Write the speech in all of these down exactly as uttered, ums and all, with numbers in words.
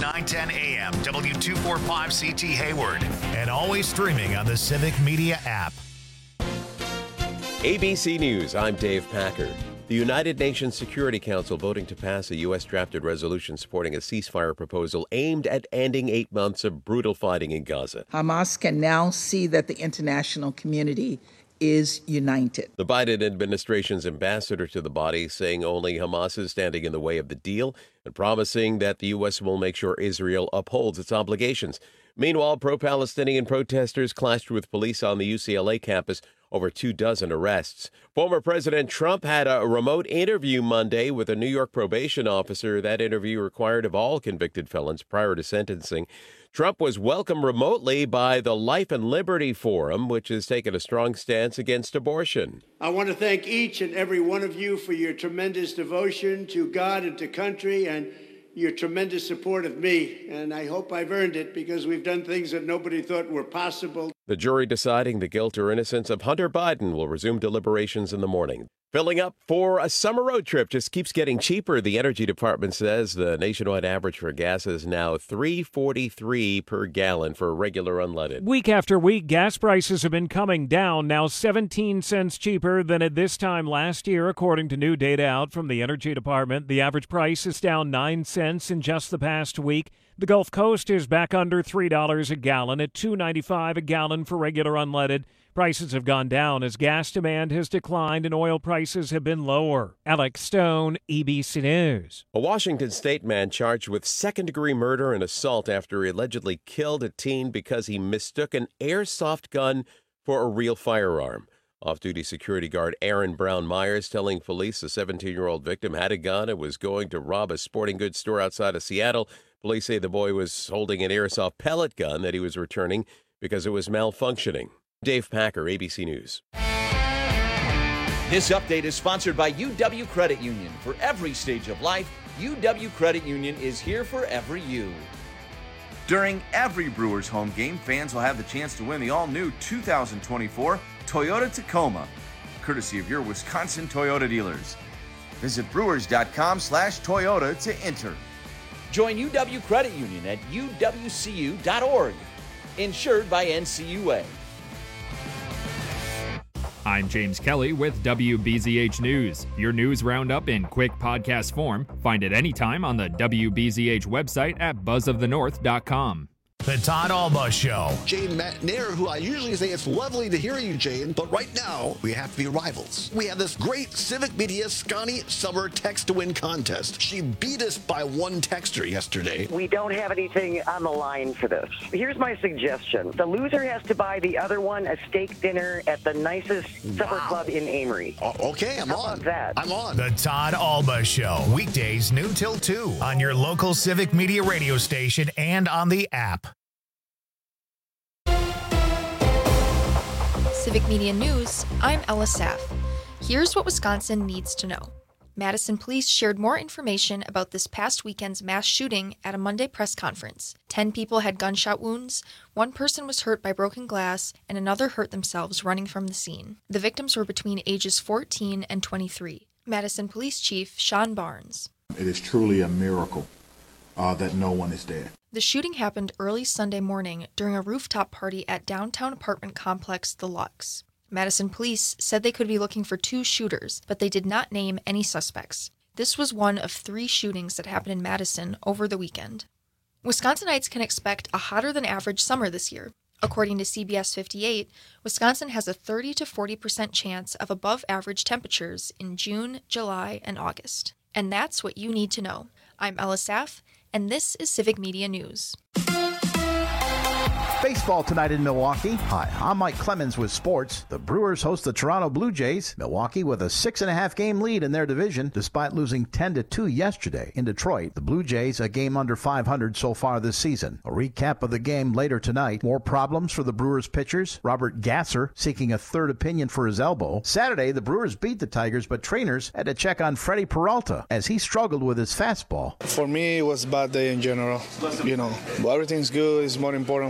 nine ten A M, W two forty-five C T Hayward, and always streaming on the Civic Media app. A B C News, I'm Dave Packer. The United Nations Security Council voting to pass a U S drafted resolution supporting a ceasefire proposal aimed at ending eight months of brutal fighting in Gaza. Hamas can now see that the international community is united. The Biden administration's ambassador to the body saying only Hamas is standing in the way of the deal and promising that the U S will make sure Israel upholds its obligations. Meanwhile, pro-Palestinian protesters clashed with police on the U C L A campus, over two dozen arrests. Former President Trump had a remote interview Monday with a New York probation officer. That interview required of all convicted felons prior to sentencing. Trump was welcomed remotely by the Life and Liberty Forum, which has taken a strong stance against abortion. I want to thank each and every one of you for your tremendous devotion to God and to country and your tremendous support of me. And I hope I've earned it because we've done things that nobody thought were possible. The jury deciding the guilt or innocence of Hunter Biden will resume deliberations in the morning. Filling up for a summer road trip just keeps getting cheaper. The Energy Department says the nationwide average for gas is now three dollars and forty-three cents per gallon for regular unleaded. Week after week, gas prices have been coming down, now seventeen cents cheaper than at this time last year, according to new data out from the Energy Department. The average price is down nine cents in just the past week. The Gulf Coast is back under three dollars a gallon at two dollars and ninety-five cents a gallon for regular unleaded. Prices have gone down as gas demand has declined and oil prices have been lower. Alex Stone, A B C News. A Washington state man charged with second-degree murder and assault after he allegedly killed a teen because he mistook an airsoft gun for a real firearm. Off-duty security guard Aaron Brown Myers telling police the seventeen-year-old victim had a gun and was going to rob a sporting goods store outside of Seattle. Police say the boy was holding an airsoft pellet gun that he was returning because it was malfunctioning. Dave Packer, A B C News. This update is sponsored by U W Credit Union. For every stage of life, U W Credit Union is here for every you. During every Brewers home game, fans will have the chance to win the all-new two thousand twenty-four Toyota Tacoma, courtesy of your Wisconsin Toyota dealers. Visit brewers.com slash Toyota to enter. Join U W Credit Union at U W C U dot org. Insured by N C U A. I'm James Kelly with W B Z H News. Your news roundup in quick podcast form. Find it anytime on the W B Z H website at buzz of the north dot com. The Todd Alba Show. Jane Matnair, who I usually say it's lovely to hear you, Jane, but right now we have to be rivals. We have this great Civic Media Scotty Summer Text to Win contest. She beat us by one texter yesterday. We don't have anything on the line for this. Here's my suggestion. The loser has to buy the other one a steak dinner at the nicest wow. supper club in Amory. Uh, okay, I'm How on. About that? I'm on. The Todd Alba Show. Weekdays noon till two on your local Civic Media radio station and on the app. Civic Media News, I'm Ella Saff. Here's what Wisconsin needs to know. Madison police shared more information about this past weekend's mass shooting at a Monday press conference. Ten people had gunshot wounds, one person was hurt by broken glass, and another hurt themselves running from the scene. The victims were between ages fourteen and twenty-three. Madison Police Chief Sean Barnes. It is truly a miracle uh, that no one is dead. The shooting happened early Sunday morning during a rooftop party at downtown apartment complex The Lux. Madison police said they could be looking for two shooters, but they did not name any suspects. This was one of three shootings that happened in Madison over the weekend. Wisconsinites can expect a hotter than average summer this year. According to C B S fifty-eight, Wisconsin has a thirty to forty percent chance of above average temperatures in June, July, and August. And that's what you need to know. I'm Ella Saff, and this is Civic Media News. Baseball tonight in Milwaukee. Hi, I'm Mike Clemens with sports. The Brewers host the Toronto Blue Jays. Milwaukee with a six and a half game lead in their division, despite losing ten to two yesterday in Detroit. The Blue Jays a game under five hundred so far this season. A recap of the game later tonight. More problems for the Brewers pitchers. Robert Gasser seeking a third opinion for his elbow. Saturday, the Brewers beat the Tigers, but trainers had to check on Freddie Peralta as he struggled with his fastball. For me, it was a bad day in general. You know, but everything's good. It's more important for me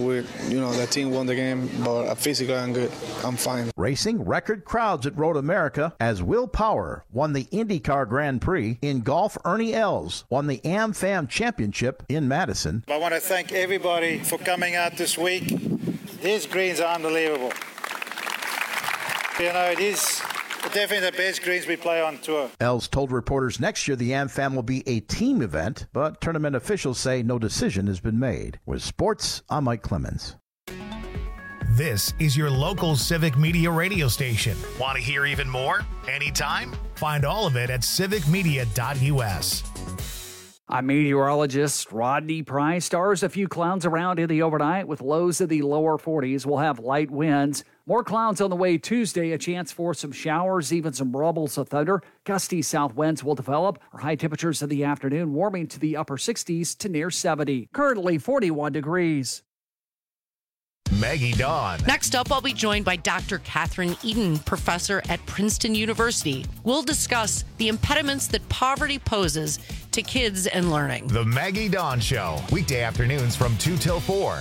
with, you know, the team won the game, but physically I'm good. I'm fine. Racing record crowds at Road America as Will Power won the IndyCar Grand Prix. In golf, Ernie Els won the AmFam Championship in Madison. I want to thank everybody for coming out this week. These greens are unbelievable. You know, it is definitely the best greens we play on tour. Els told reporters next year the AmFam will be a team event, but tournament officials say no decision has been made. With sports, I'm Mike Clemens. This is your local Civic Media radio station. Want to hear even more? Anytime? Find all of it at civic media dot u s. I'm meteorologist Rodney Price. Stars a few clouds around in the overnight with lows in the lower forties. We'll have light winds. More clouds on the way Tuesday. A chance for some showers, even some rubbles of thunder. Gusty south winds will develop. Our high temperatures in the afternoon warming to the upper sixties to near seventy. Currently forty-one degrees. Maggie Dawn. Next up, I'll be joined by Doctor Catherine Eden, professor at Princeton University. We'll discuss the impediments that poverty poses to kids and learning. The Maggie Dawn Show, weekday afternoons from two till four.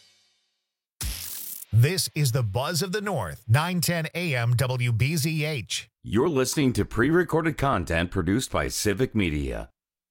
This is the Buzz of the North, nine ten a m W B Z H. You're listening to pre-recorded content produced by Civic Media.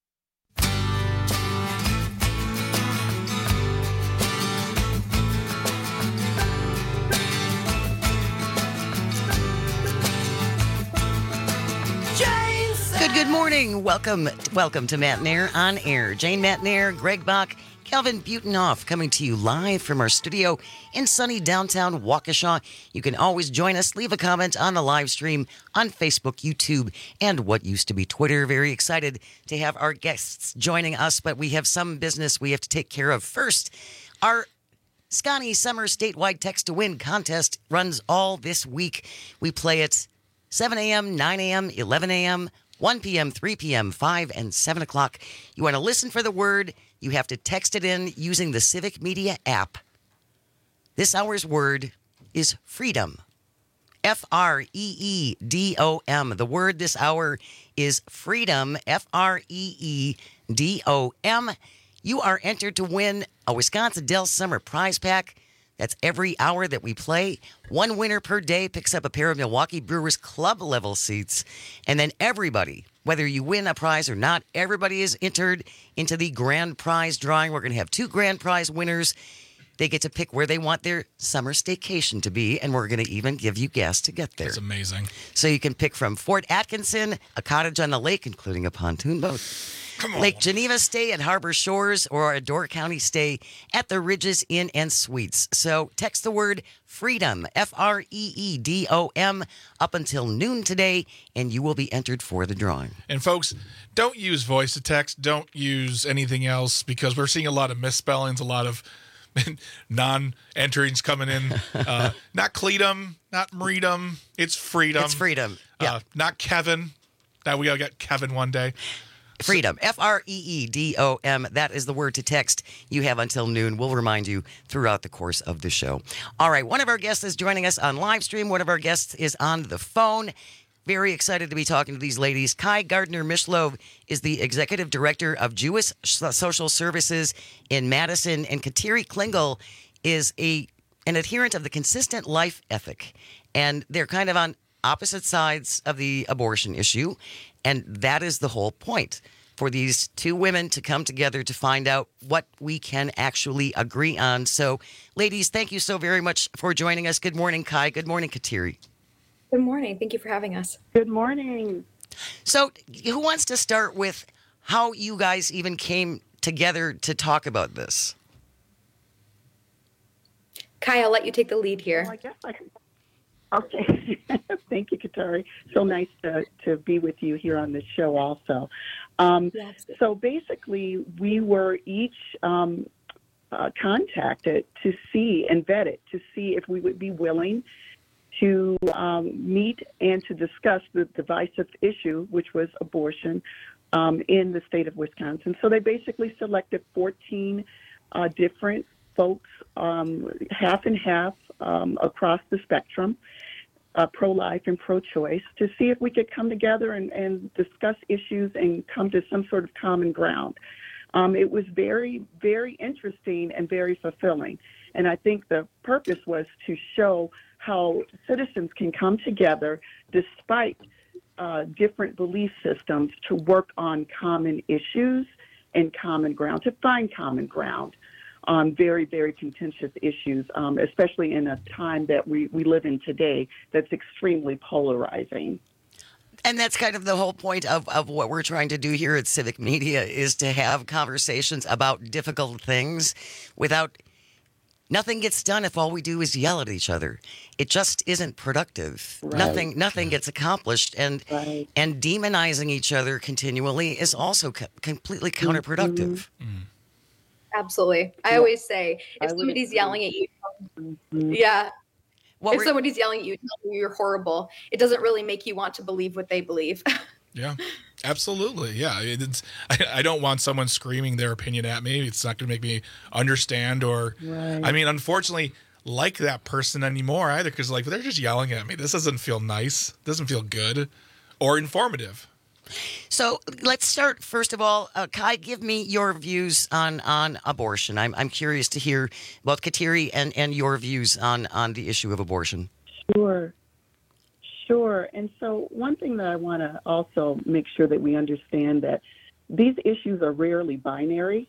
Good, good morning. Welcome, welcome to Matt Nair on Air. Jane Matt Nair, Greg Bach, Calvin Butenhoff coming to you live from our studio in sunny downtown Waukesha. You can always join us. Leave a comment on the live stream on Facebook, YouTube, and what used to be Twitter. Very excited to have our guests joining us, but we have some business we have to take care of first. Our Scotty Summer Statewide Text to Win contest runs all this week. We play it seven a m, nine a m, eleven a m, one p m, three p m, five, and seven o'clock. You want to listen for the word, you have to text it in using the Civic Media app. This hour's word is freedom. F R E E D O M. The word this hour is freedom. F R E E D O M. You are entered to win a Wisconsin Dells Summer Prize Pack. That's every hour that we play. One winner per day picks up a pair of Milwaukee Brewers club level seats. And then everybody, whether you win a prize or not, everybody is entered into the grand prize drawing. We're going to have two grand prize winners. They get to pick where they want their summer staycation to be, and we're going to even give you gas to get there. That's amazing. So you can pick from Fort Atkinson, a cottage on the lake, including a pontoon boat, Lake Geneva stay at Harbor Shores, or a Door County stay at the Ridges Inn and Suites. So text the word freedom, F R E E D O M, up until noon today, and you will be entered for the drawing. And folks, don't use voice to text. Don't use anything else, because we're seeing a lot of misspellings, a lot of non-enterings coming in. Uh, not Cleedum, not Freedom. It's freedom. It's freedom. Yeah. Uh, not Kevin. Now we gotta get Kevin one day. Freedom, F R E E D O M. That is the word to text. You have until noon. We'll remind you throughout the course of the show. All right, one of our guests is joining us on live stream. One of our guests is on the phone. Very excited to be talking to these ladies. Kai Gardner-Mishlove is the Executive Director of Jewish Social Services in Madison, and Kateri Klingel is a an adherent of the consistent life ethic. And they're kind of on opposite sides of the abortion issue. And that is the whole point, for these two women to come together to find out what we can actually agree on. So, ladies, thank you so very much for joining us. Good morning, Kai. Good morning, Kateri. Good morning. Thank you for having us. Good morning. So, who wants to start with how you guys even came together to talk about this? Kai, I'll let you take the lead here. Well, I guess I can. Okay. Thank you, Kateri. So nice to, to be with you here on this show also. Um, yes. So basically, we were each um, uh, contacted to see and vetted to see if we would be willing to um, meet and to discuss the divisive issue, which was abortion um, in the state of Wisconsin. So they basically selected fourteen uh, different folks, um, half and half um, across the spectrum, uh, pro-life and pro-choice, to see if we could come together and, and discuss issues and come to some sort of common ground. Um, it was very, very interesting and very fulfilling. And I think the purpose was to show how citizens can come together despite uh, different belief systems to work on common issues and common ground, to find common ground on very, very contentious issues, um, especially in a time that we, we live in today that's extremely polarizing. And that's kind of the whole point of, of what we're trying to do here at Civic Media, is to have conversations about difficult things without... Nothing gets done if all we do is yell at each other. It just isn't productive. Right. Nothing nothing gets accomplished. And right. and demonizing each other continually is also co- completely counterproductive. Mm-hmm. Absolutely. I Yeah. always say, if I would somebody's agree. yelling at you, Mhm. yeah. What if were- somebody's yelling at you, telling you you're horrible, it doesn't really make you want to believe what they believe. Yeah, absolutely. Yeah, it's, I, I don't want someone screaming their opinion at me. It's not going to make me understand or, Right. I mean, unfortunately, like that person anymore either, because like they're just yelling at me. This doesn't feel nice. Doesn't feel good or informative. So let's start, first of all, uh, Kai, give me your views on, on abortion. I'm I'm curious to hear both Kateri and, and your views on, on the issue of abortion. Sure. Sure. And so one thing that I want to also make sure that we understand that these issues are rarely binary.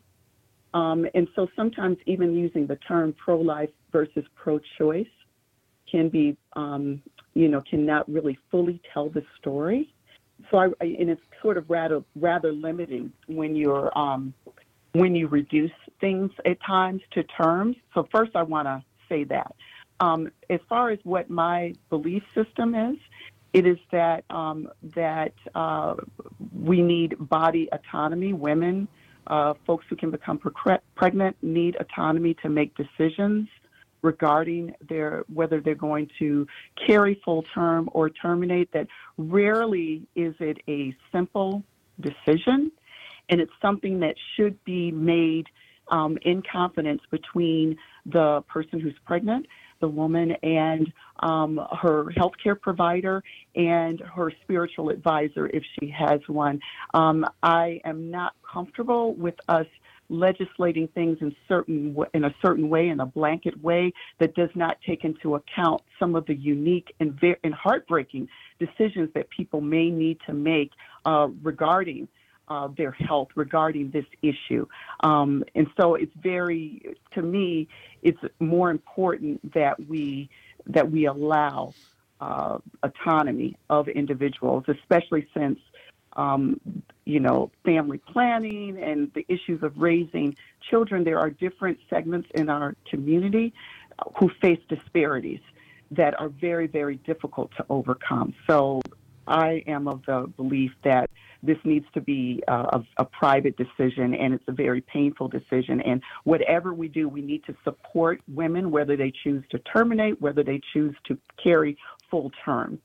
Um, and so sometimes even using the term pro-life versus pro-choice can be, um, you know, cannot really fully tell the story. So I, I and it's sort of rather rather limiting when you're um, when you reduce things at times to terms. So first, I want to say that um, as far as what my belief system is, it is that um, that uh, we need body autonomy. Women, uh, folks who can become pre- pregnant, need autonomy to make decisions regarding their whether they're going to carry full term or terminate. That rarely is it a simple decision, and it's something that should be made um, in confidence between the person who's pregnant, the woman, and um, her healthcare provider and her spiritual advisor if she has one. Um, I am not comfortable with us legislating things in certain in a certain way, in a blanket way that does not take into account some of the unique and, very, and heartbreaking decisions that people may need to make uh, regarding uh, their health, regarding this issue. Um, and so it's very, to me, it's more important that we that we allow uh, autonomy of individuals, especially since Um, you know, family planning and the issues of raising children. There are different segments in our community who face disparities that are very, very difficult to overcome. So I am of the belief that this needs to be a, a private decision, and it's a very painful decision. And whatever we do, we need to support women, whether they choose to terminate, whether they choose to carry full term.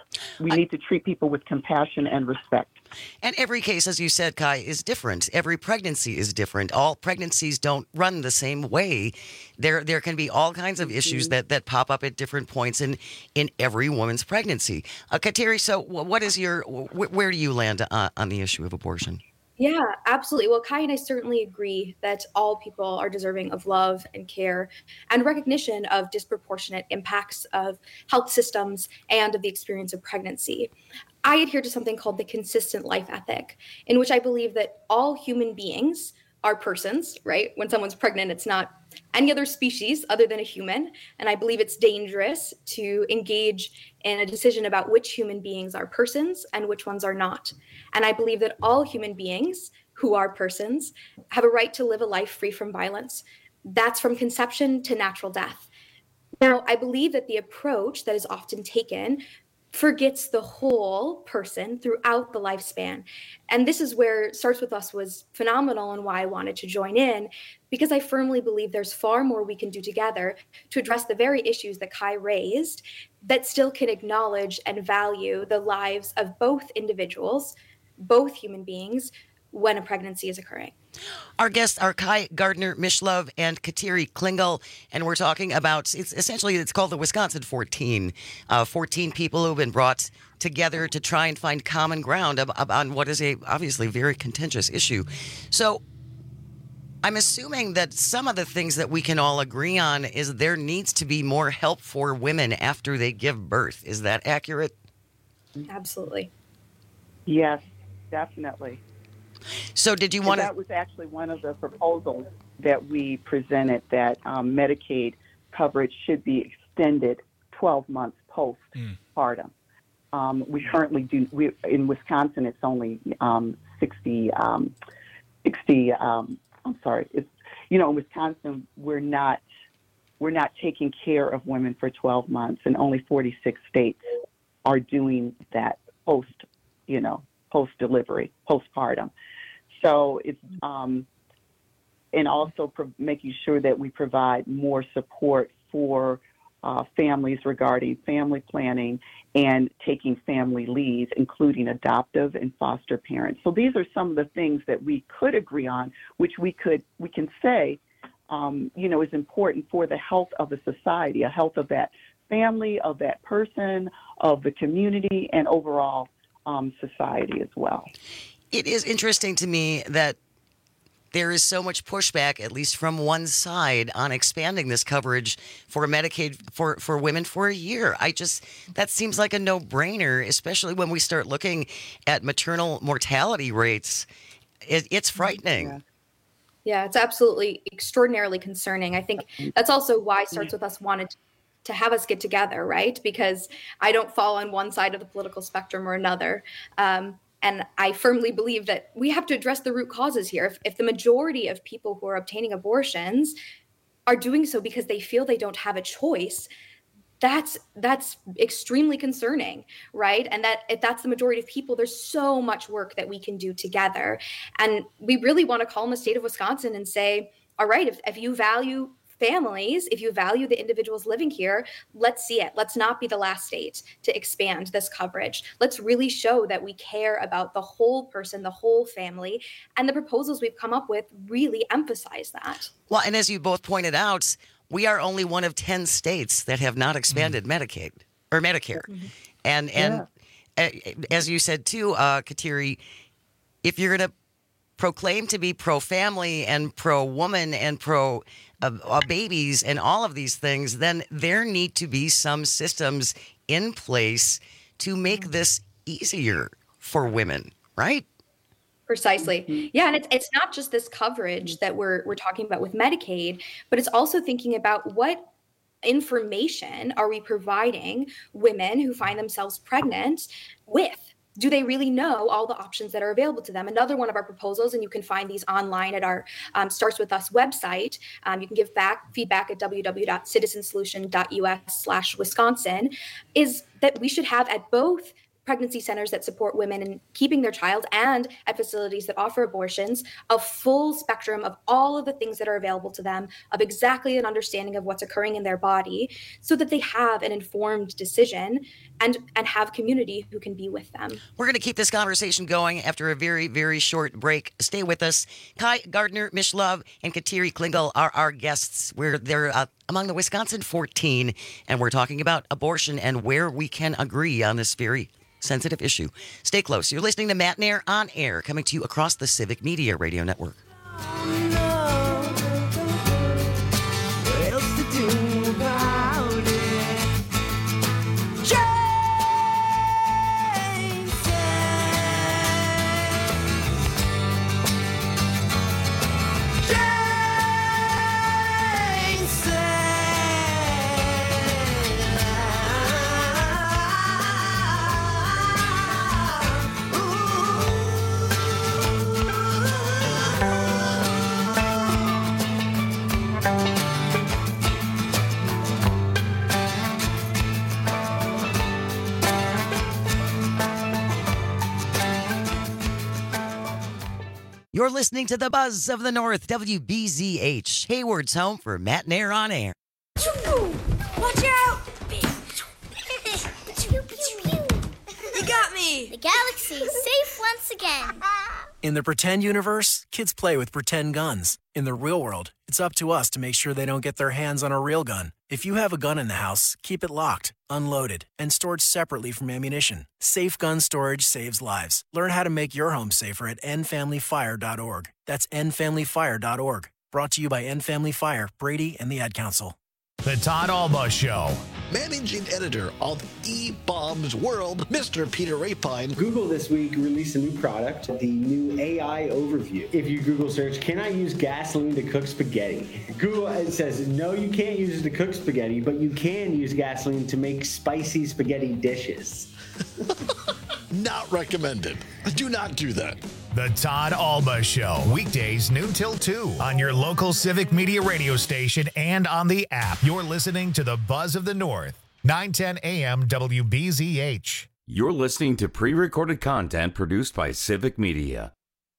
We need to treat people with compassion and respect. And every case, as you said, Kai, is different. Every pregnancy is different. All pregnancies don't run the same way. There there can be all kinds of issues that, that pop up at different points in, in every woman's pregnancy. Uh, Kateri, so what is your, wh- where do you land uh, on the issue of abortion? Yeah, absolutely. Well, Kai and I certainly agree that all people are deserving of love and care and recognition of disproportionate impacts of health systems and of the experience of pregnancy. I adhere to something called the consistent life ethic, in which I believe that all human beings are persons, right? When someone's pregnant, it's not any other species other than a human. And I believe it's dangerous to engage in a decision about which human beings are persons and which ones are not. And I believe that all human beings who are persons have a right to live a life free from violence. That's from conception to natural death. Now, I believe that the approach that is often taken forgets the whole person throughout the lifespan. And this is where Starts With Us was phenomenal and why I wanted to join in, because I firmly believe there's far more we can do together to address the very issues that Kai raised that still can acknowledge and value the lives of both individuals, both human beings, when a pregnancy is occurring. Our guests are Kai Gardner-Mishlove and Kateri Klingel, and we're talking about, it's essentially, it's called the Wisconsin fourteen. Uh, fourteen people who have been brought together to try and find common ground ab- ab- on what is a obviously very contentious issue. So I'm assuming that some of the things that we can all agree on is there needs to be more help for women after they give birth. Is that accurate? Absolutely. Yes, definitely. So did you want to... That was actually one of the proposals that we presented, that um, Medicaid coverage should be extended twelve months postpartum. Mm. Um, we currently do, we, in Wisconsin, it's only um, sixty, um, sixty um, I'm sorry, it's, you know, in Wisconsin, we're not, we're not taking care of women for twelve months, and only forty-six states are doing that post, you know, post-delivery, postpartum. So it's, um, and also pro- making sure that we provide more support for uh, families regarding family planning and taking family leave, including adoptive and foster parents. So these are some of the things that we could agree on, which we could, we can say, um, you know, is important for the health of the society, a health of that family, of that person, of the community, and overall um, society as well. It is interesting to me that there is so much pushback, at least from one side, on expanding this coverage for Medicaid for, for women for a year. I just, that seems like a no-brainer, especially when we start looking at maternal mortality rates. It, it's frightening. Yeah. Yeah, it's absolutely extraordinarily concerning. I think that's also why Starts With Us wanted to have us get together, right? Because I don't fall on one side of the political spectrum or another. Um, And I firmly believe that we have to address the root causes here. If, if the majority of people who are obtaining abortions are doing so because they feel they don't have a choice, that's that's extremely concerning, right? And that if that's the majority of people, there's so much work that we can do together. And we really want to call on the state of Wisconsin and say, all right, if, if you value families, if you value the individuals living here, let's see it. Let's not be the last state to expand this coverage. Let's really show that we care about the whole person, the whole family. And the proposals we've come up with really emphasize that. Well, and as you both pointed out, we are only one of ten states that have not expanded mm-hmm. Medicaid or Medicare. Mm-hmm. And and yeah. as you said too, uh, Kateri, if you're going to proclaim to be pro-family and pro-woman and pro uh, uh, babies and all of these things, then there need to be some systems in place to make this easier for women, right? Precisely. Yeah, and it's it's not just this coverage that we're we're talking about with Medicaid, but it's also thinking about what information are we providing women who find themselves pregnant with? Do they really know all the options that are available to them? Another one of our proposals, and you can find these online at our um, Starts With Us website. Um, you can give back feedback at w w w dot citizen solution dot u s slash Wisconsin, is that we should have at both pregnancy centers that support women in keeping their child and at facilities that offer abortions, a full spectrum of all of the things that are available to them, of exactly an understanding of what's occurring in their body, so that they have an informed decision and, and have community who can be with them. We're going to keep this conversation going after a very, very short break. Stay with us. Kai Gardner, Mishlove, and Kateri Klingel are our guests. We're they're uh, among the Wisconsin fourteen, and we're talking about abortion and where we can agree on this very sensitive issue. Stay close. You're listening to Matt Nair on Air, coming to you across the Civic Media Radio Network. You're listening to the Buzz of the North, W B Z H, Hayward's home for Matt Nair on Air. Watch out! You got me! The galaxy is safe once again. In the pretend universe, kids play with pretend guns. In the real world, it's up to us to make sure they don't get their hands on a real gun. If you have a gun in the house, keep it locked, unloaded, and stored separately from ammunition. Safe gun storage saves lives. Learn how to make your home safer at end family fire dot org. That's end family fire dot org. Brought to you by End Family Fire, Brady, and the Ad Council. The Todd Alba Show. Managing editor of E-Bombs World, Mister Peter Rapine. Google this week released a new product, the new A I Overview. If you Google search, can I use gasoline to cook spaghetti? Google it says, no, you can't use it to cook spaghetti, but you can use gasoline to make spicy spaghetti dishes. Not recommended. Do not do that. The Todd Alba Show. Weekdays noon till two on your local Civic Media radio station and on the app. You're listening to the Buzz of the North. nine ten a.m. W B Z H. You're listening to pre-recorded content produced by Civic Media.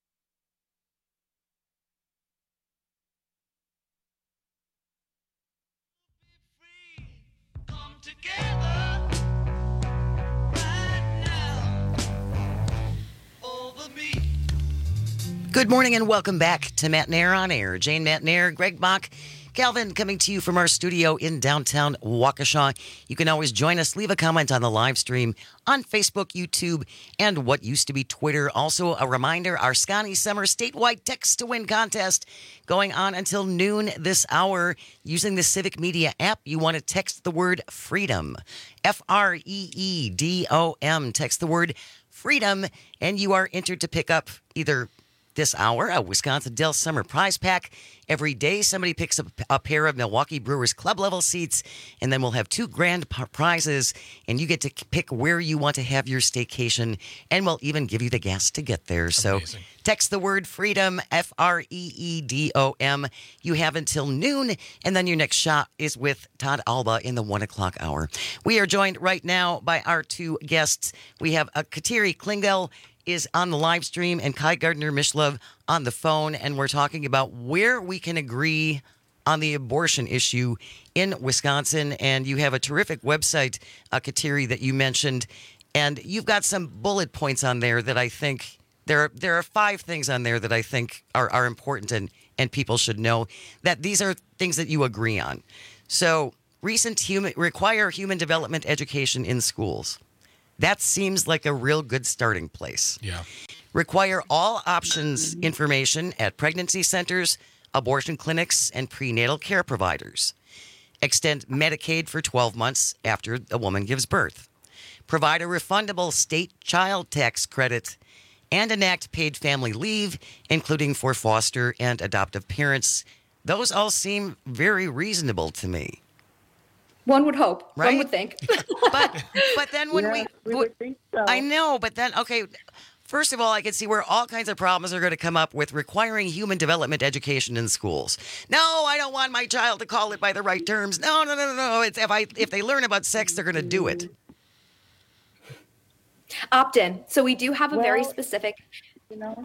Good morning and welcome back to Matt Nair on Air. Jane Matt Nair, Greg Bach, Calvin coming to you from our studio in downtown Waukesha. You can always join us. Leave a comment on the live stream on Facebook, YouTube, and what used to be Twitter. Also, a reminder, our Scotty Summer statewide text to win contest going on until noon this hour. Using the Civic Media app, you want to text the word freedom. F R E E D O M. Text the word freedom, and you are entered to pick up either this hour, a Wisconsin Dells Summer Prize Pack. Every day, somebody picks up a pair of Milwaukee Brewers club-level seats, and then we'll have two grand p- prizes, and you get to pick where you want to have your staycation, and we'll even give you the gas to get there. So Amazing. Text the word freedom, F R E E D O M. You have until noon, and then your next shot is with Todd Alba in the one o'clock hour. We are joined right now by our two guests. We have uh, Kateri Klingel is on the live stream and Kai Gardner-Mishlove on the phone, and we're talking about where we can agree on the abortion issue in Wisconsin. And you have a terrific website, uh, Kateri, that you mentioned, and you've got some bullet points on there that I think there are, there are five things on there that I think are, are important and, and people should know that these are things that you agree on. So recent human require human development education in schools. That seems like a real good starting place. Yeah. Require all options information at pregnancy centers, abortion clinics, and prenatal care providers. Extend Medicaid for twelve months after a woman gives birth. Provide a refundable state child tax credit and enact paid family leave, including for foster and adoptive parents. Those all seem very reasonable to me. One would hope. Right? One would think. but but then when Yeah, we, we would think so. I know, but then okay. First of all, I can see where all kinds of problems are going to come up with requiring human development education in schools. No, I don't want my child to call it by the right terms. No, no, no, no, no. It's if I if they learn about sex, they're going to do it. Opt-in. So we do have a Well, very specific. You know,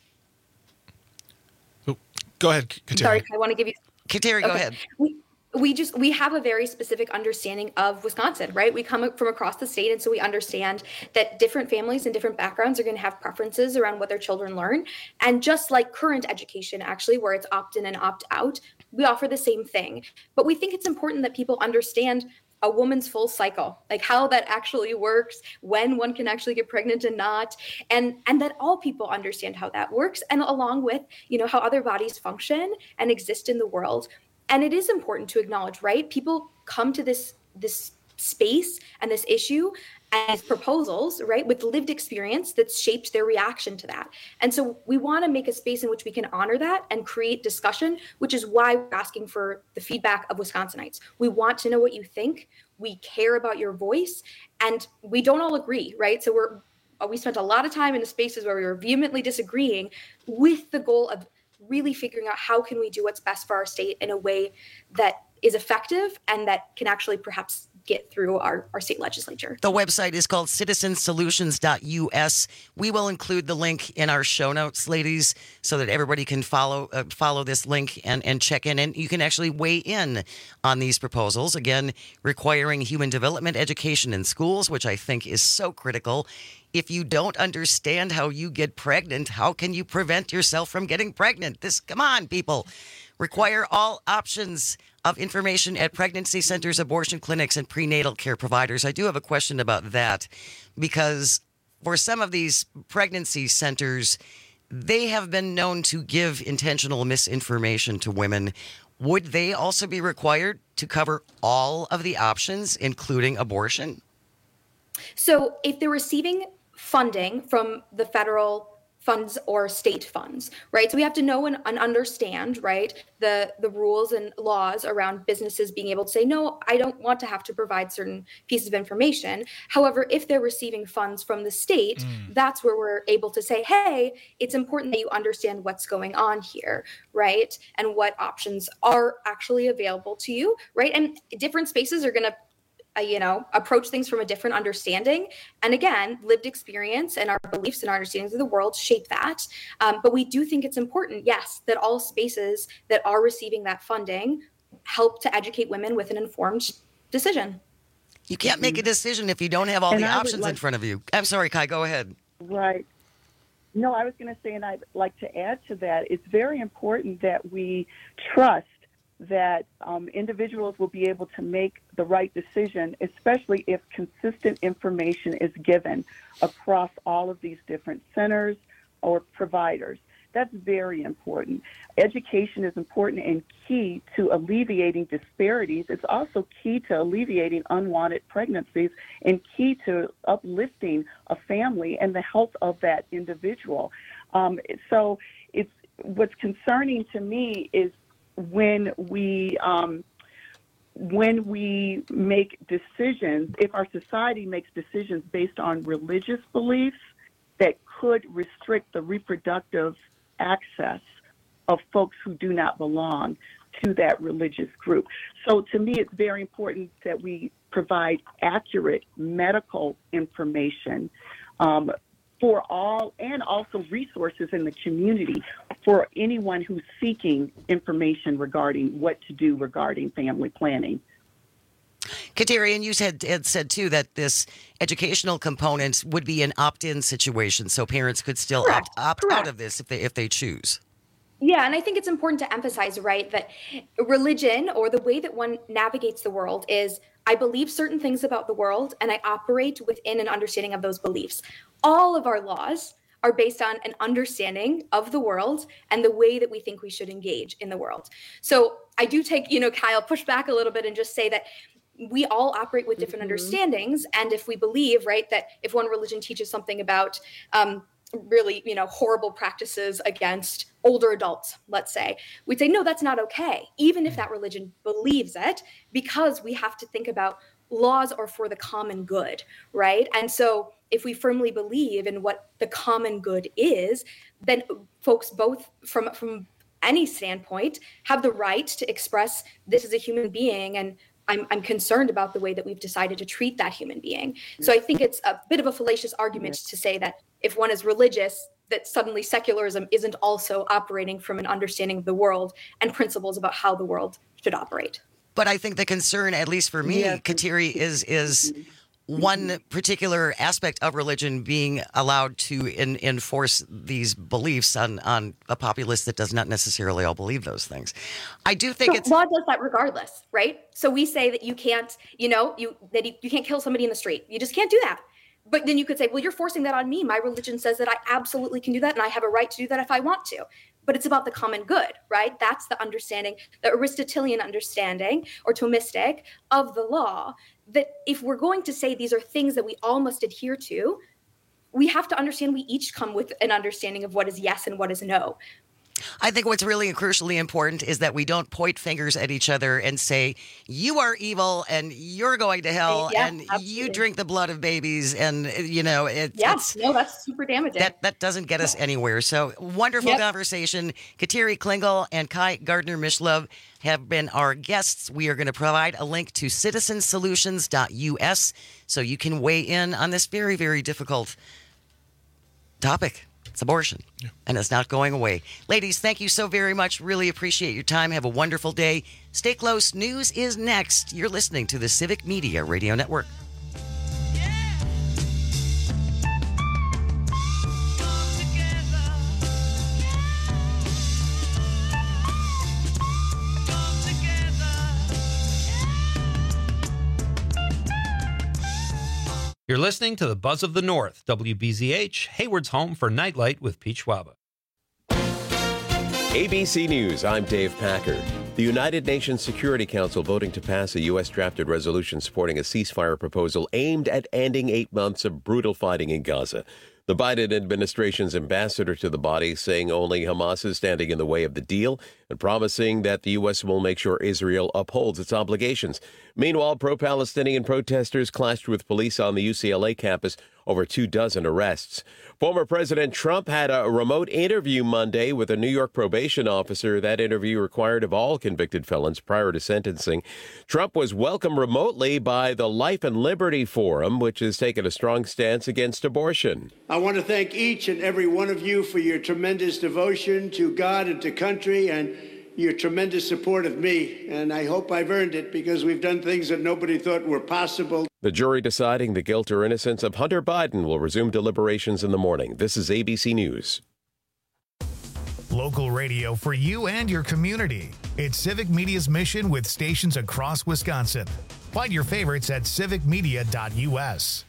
Go ahead, Kateri. Sorry, I want to give you. Kateri, go Okay. ahead. We, we just we have a very specific understanding of Wisconsin, right? We come from across the state, and so we understand that different families and different backgrounds are going to have preferences around what their children learn. And just like current education, actually, where it's opt-in and opt-out, we offer the same thing. But we think it's important that people understand a woman's full cycle, like how that actually works, when one can actually get pregnant and not, and and that all people understand how that works, and along with, you know, how other bodies function and exist in the world. And it is important to acknowledge, right? People come to this this space and this issue as proposals, right, with lived experience that's shaped their reaction to that. And so we want to make a space in which we can honor that and create discussion, which is why we're asking for the feedback of Wisconsinites. We want to know what you think. We care about your voice, and we don't all agree, right? So we're we spent a lot of time in the spaces where we were vehemently disagreeing with the goal of really figuring out how can we do what's best for our state in a way that is effective and that can actually perhaps get through our, our state legislature. The website is called citizen solutions dot U S. We will include the link in our show notes, ladies, so that everybody can follow uh, follow this link and, and check in. And you can actually weigh in on these proposals. Again, requiring human development education in schools, which I think is so critical. If you don't understand how you get pregnant, how can you prevent yourself from getting pregnant? This, come on, people. Require all options of information at pregnancy centers, abortion clinics, and prenatal care providers. I do have a question about that because for some of these pregnancy centers, they have been known to give intentional misinformation to women. Would they also be required to cover all of the options, including abortion? So if they're receiving funding from the federal funds or state funds, right? So we have to know and, and understand, right, the, the rules and laws around businesses being able to say, no, I don't want to have to provide certain pieces of information. However, if they're receiving funds from the state, mm. that's where we're able to say, hey, it's important that you understand what's going on here, right? And what options are actually available to you, right? And different spaces are going to Uh, you know, approach things from a different understanding. And again, lived experience and our beliefs and our understandings of the world shape that. Um, but we do think it's important, yes, that all spaces that are receiving that funding help to educate women with an informed decision. You can't make a decision if you don't have all And the I would options like- in front of you. I'm sorry, Kai, go ahead. Right. No, I was going to say, and I'd like to add to that, it's very important that we trust that um, individuals will be able to make the right decision, especially if consistent information is given across all of these different centers or providers. That's very important. Education is important and key to alleviating disparities. It's also key to alleviating unwanted pregnancies and key to uplifting a family and the health of that individual. Um, so it's what's concerning to me is when we um, when we make decisions, if our society makes decisions based on religious beliefs that could restrict the reproductive access of folks who do not belong to that religious group. So to me, it's very important that we provide accurate medical information um, for all, and also resources in the community for anyone who's seeking information regarding what to do regarding family planning. Kateri, and you said, had said too that this educational component would be an opt-in situation, so parents could still Correct. opt, opt Correct. out of this if they if they choose. Yeah, and I think it's important to emphasize, right, that religion or the way that one navigates the world is I believe certain things about the world and I operate within an understanding of those beliefs. All of our laws are based on an understanding of the world and the way that we think we should engage in the world. So I do take, you know, Kyle, push back a little bit and just say that we all operate with different mm-hmm. understandings. And if we believe, right, that if one religion teaches something about um, really, you know, horrible practices against older adults, let's say, we'd say, no, that's not okay, even if that religion believes it, because we have to think about laws are for the common good, right? And so if we firmly believe in what the common good is, then folks both from from any standpoint have the right to express this is a human being and I'm, I'm concerned about the way that we've decided to treat that human being. So I think it's a bit of a fallacious argument to say that if one is religious, that suddenly secularism isn't also operating from an understanding of the world and principles about how the world should operate. But I think the concern, at least for me, Yes. Kateri, is is one particular aspect of religion being allowed to in, enforce these beliefs on, on a populace that does not necessarily all believe those things. I do think So it's... law does that regardless, right? So we say that you can't, you know, you that you, you can't kill somebody in the street. You just can't do that. But then you could say, well, you're forcing that on me. My religion says that I absolutely can do that, and I have a right to do that if I want to. But it's about the common good, right? That's the understanding, the Aristotelian understanding or Thomistic of the law, that if we're going to say these are things that we all must adhere to, we have to understand we each come with an understanding of what is yes and what is no. I think what's really and crucially important is that we don't point fingers at each other and say, you are evil and you're going to hell Yeah, and absolutely. you drink the blood of babies. And, you know, it, Yeah, it's... no, that's super damaging. That that doesn't get us anywhere. So wonderful Yep. conversation. Kateri Klingel and Kai Gardner-Mishlove have been our guests. We are going to provide a link to citizen solutions dot U S so you can weigh in on this very, very difficult topic. It's abortion, yeah. And it's not going away. Ladies, thank you so very much. Really appreciate your time. Have a wonderful day. Stay close. News is next. You're listening to the Civic Media Radio Network. You're listening to the Buzz of the North, W B Z H, Hayward's home for Nightlight with Pete Schwaba. A B C News, I'm Dave Packer. The United Nations Security Council voting to pass a U S drafted resolution supporting a ceasefire proposal aimed at ending eight months of brutal fighting in Gaza. The Biden administration's ambassador to the body saying only Hamas is standing in the way of the deal and promising that the U S will make sure Israel upholds its obligations. Meanwhile, pro-Palestinian protesters clashed with police on the U C L A campus over two dozen arrests. Former President Trump had a remote interview Monday with a New York probation officer. That interview required of all convicted felons prior to sentencing. Trump was welcomed remotely by the Life and Liberty Forum, which has taken a strong stance against abortion. I want to thank each and every one of you for your tremendous devotion to God and to country and your tremendous support of me. And I hope I've earned it because we've done things that nobody thought were possible. The jury deciding the guilt or innocence of Hunter Biden will resume deliberations in the morning. This is A B C News. Local radio for you and your community. It's Civic Media's mission with stations across Wisconsin. Find your favorites at civic media dot U S.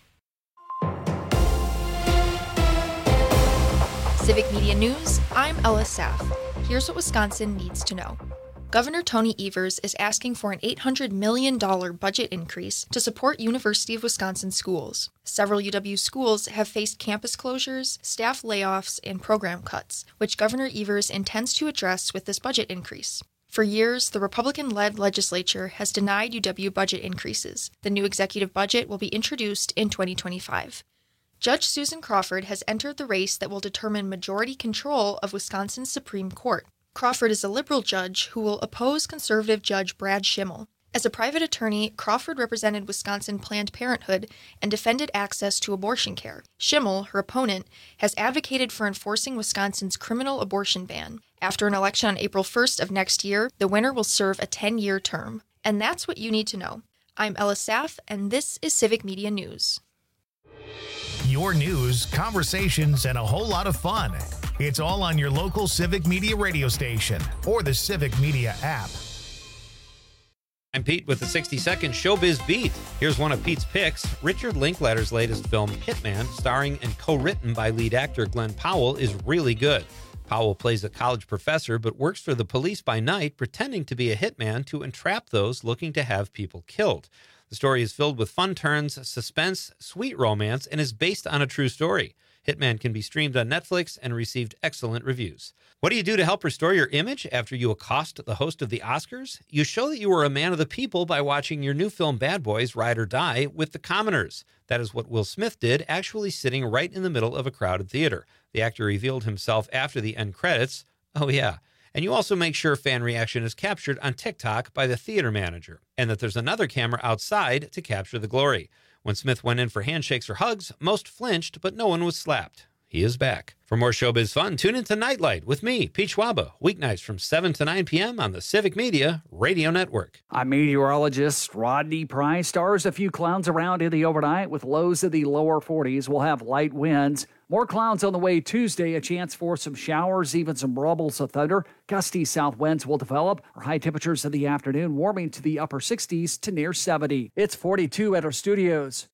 Civic Media News, I'm Ella Saff. Here's what Wisconsin needs to know. Governor Tony Evers is asking for an eight hundred million dollars budget increase to support University of Wisconsin schools. Several U W schools have faced campus closures, staff layoffs, and program cuts, which Governor Evers intends to address with this budget increase. For years, the Republican-led legislature has denied U W budget increases. The new executive budget will be introduced in twenty twenty-five. Judge Susan Crawford has entered the race that will determine majority control of Wisconsin's Supreme Court. Crawford is a liberal judge who will oppose conservative Judge Brad Schimmel. As a private attorney, Crawford represented Wisconsin Planned Parenthood and defended access to abortion care. Schimmel, her opponent, has advocated for enforcing Wisconsin's criminal abortion ban. After an election on April first of next year, the winner will serve a ten-year term. And that's what you need to know. I'm Ella Saff, and this is Civic Media News. Your news, conversations, and a whole lot of fun. It's all on your local Civic Media radio station or the Civic Media app. I'm Pete with the sixty second Showbiz Beat. Here's one of Pete's picks. Richard Linklater's latest film, Hitman, starring and co-written by lead actor Glenn Powell, is really good. Powell plays a college professor but works for the police by night, pretending to be a hitman to entrap those looking to have people killed. The story is filled with fun turns, suspense, sweet romance, and is based on a true story. Hitman can be streamed on Netflix and received excellent reviews. What do you do to help restore your image after you accost the host of the Oscars? You show that you are a man of the people by watching your new film Bad Boys Ride or Die with the commoners. That is what Will Smith did, actually sitting right in the middle of a crowded theater. The actor revealed himself after the end credits. Oh yeah. And you also make sure fan reaction is captured on TikTok by the theater manager, and that there's another camera outside to capture the glory. When Smith went in for handshakes or hugs, most flinched, but no one was slapped. He is back. For more showbiz fun, tune into Nightlight with me, Pete Schwaba, weeknights from seven to nine p.m. on the Civic Media Radio Network. I'm meteorologist Rodney Price. Stars a few clouds around in the overnight with lows in the lower forties. We'll have light winds. More clouds on the way Tuesday, a chance for some showers, even some rubbles of thunder. Gusty south winds will develop. Our high temperatures in the afternoon warming to the upper sixties to near seventy. It's forty-two at our studios.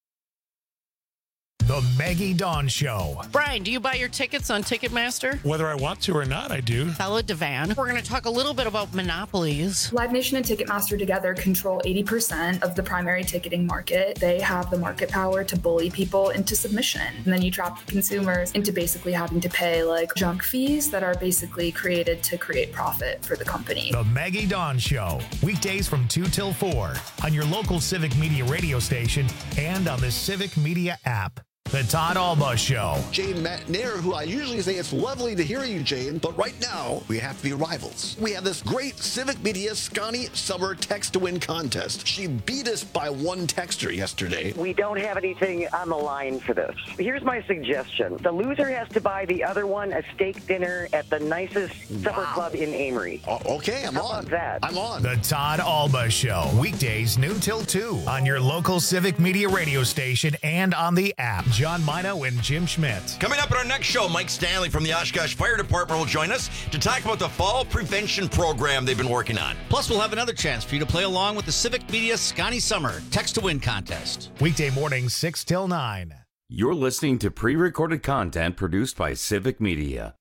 The Maggie Dawn Show. Brian, do you buy your tickets on Ticketmaster? Whether I want to or not, I do. Bella Devan. We're going to talk a little bit about monopolies. Live Nation and Ticketmaster together control eighty percent of the primary ticketing market. They have the market power to bully people into submission. And then you trap consumers into basically having to pay like junk fees that are basically created to create profit for the company. The Maggie Dawn Show. Weekdays from two till four on your local Civic Media radio station and on the Civic Media app. The Todd Alba Show. Jane McNair, who I usually say it's lovely to hear you, Jane, but right now we have to be rivals. We have this great Civic Media Scotty Summer Text to Win contest. She beat us by one texter yesterday. We don't have anything on the line for this. Here's my suggestion. The loser has to buy the other one a steak dinner at the nicest wow. supper club in Amory. Uh, okay, I'm How on. About that? I'm on. The Todd Alba Show. Weekdays noon till two on your local Civic Media radio station and on the app. John Mino and Jim Schmidt. Coming up in our next show, Mike Stanley from the Oshkosh Fire Department will join us to talk about the fall prevention program they've been working on. Plus, we'll have another chance for you to play along with the Civic Media Scotty Summer Text to Win contest. Weekday mornings, six till nine. You're listening to pre-recorded content produced by Civic Media.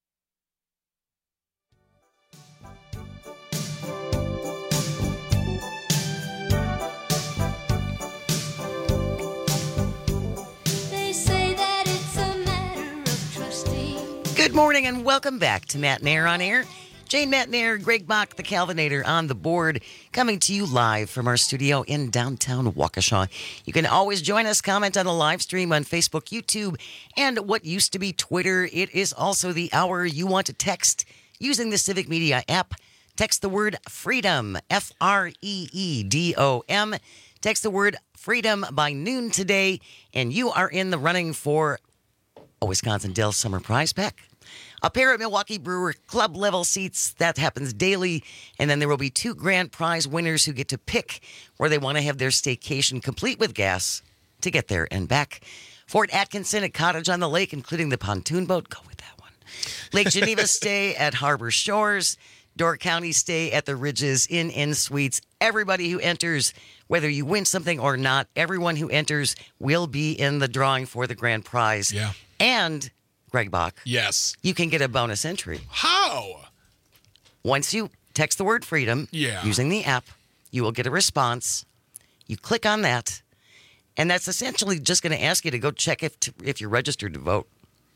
Good morning and welcome back to Matt and Air on Air. Jane Matt and Air, Greg Bach, the Calvinator on the board, coming to you live from our studio in downtown Waukesha. You can always join us, comment on the live stream on Facebook, YouTube, and what used to be Twitter. It is also the hour you want to text using the Civic Media app. Text the word FREEDOM, F R E E D O M. Text the word FREEDOM by noon today, and you are in the running for a Wisconsin Dells Summer Prize Pack. A pair of Milwaukee Brewer club level seats. That happens daily. And then there will be two grand prize winners who get to pick where they want to have their staycation complete with gas to get there and back. Fort Atkinson, a cottage on the lake, including the pontoon boat. Go with that one. Lake Geneva stay at Harbor Shores. Door County stay at the Ridges Inn Inn Suites. Everybody who enters, whether you win something or not, everyone who enters will be in the drawing for the grand prize. Yeah. And Greg Bach. Yes. You can get a bonus entry. How? Once you text the word FREEDOM yeah. using the app, you will get a response. You click on that, and that's essentially just going to ask you to go check if to, if you're registered to vote.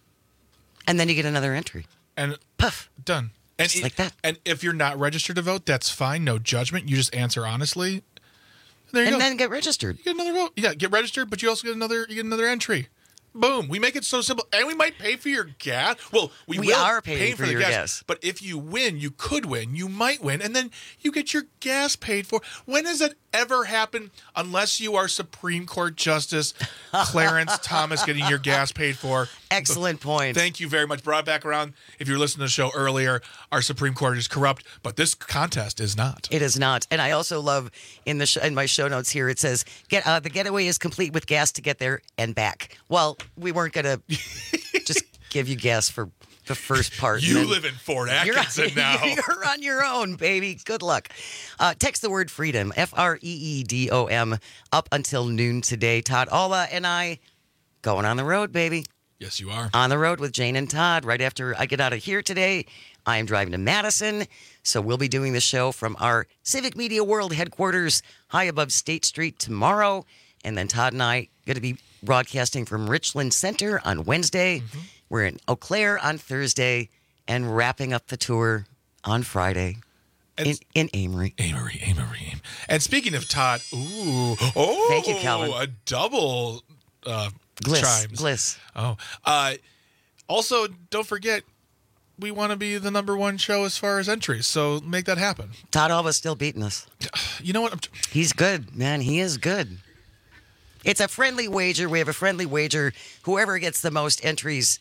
And then you get another entry. And puff. Done. And Just it, like that. And if you're not registered to vote, that's fine. No judgment. You just answer honestly. There you and go. then get registered. You get another vote. Yeah, get registered, but you also get another you get another entry. Boom. We make it so simple. And we might pay for your gas. Well, we, We will are paying pay for for the your gas, gas. But if you win, you could win. You might win. And then you get your gas paid for. When has that ever happened unless you are Supreme Court Justice Clarence Thomas getting your gas paid for? Excellent point. Thank you very much. Brought it back around. If you were listening to the show earlier, our Supreme Court is corrupt, but this contest is not. It is not. And I also love in the sh- in my show notes here, it says, "Get uh, the getaway is complete with gas to get there and back." Well, we weren't going to just give you gas for the first part. You and then live in Fort you're Atkinson on, now. You're on your own, baby. Good luck. Uh, text the word FREEDOM, F R E E D O M, up until noon today. Todd Alla and I going on the road, baby. Yes, you are. On the road with Jane and Todd. Right after I get out of here today, I am driving to Madison. So we'll be doing the show from our Civic Media World headquarters high above State Street tomorrow. And then Todd and I going to be broadcasting from Richland Center on Wednesday. Mm-hmm. We're in Eau Claire on Thursday and wrapping up the tour on Friday in, in Amory. Amory, Amory. And speaking of Todd, ooh, oh, Thank you, Calvin. A double uh, Gliss, chimes. Gliss. Oh, uh, also, don't forget, we want to be the number one show as far as entries, so make that happen. Todd Alva's still beating us. You know what? I'm t- He's good, man. He is good. It's a friendly wager. We have a friendly wager. Whoever gets the most entries,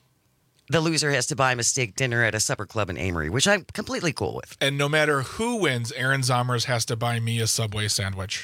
the loser has to buy him a steak dinner at a supper club in Amory, which I'm completely cool with. And no matter who wins, Aaron Zomers has to buy me a Subway sandwich.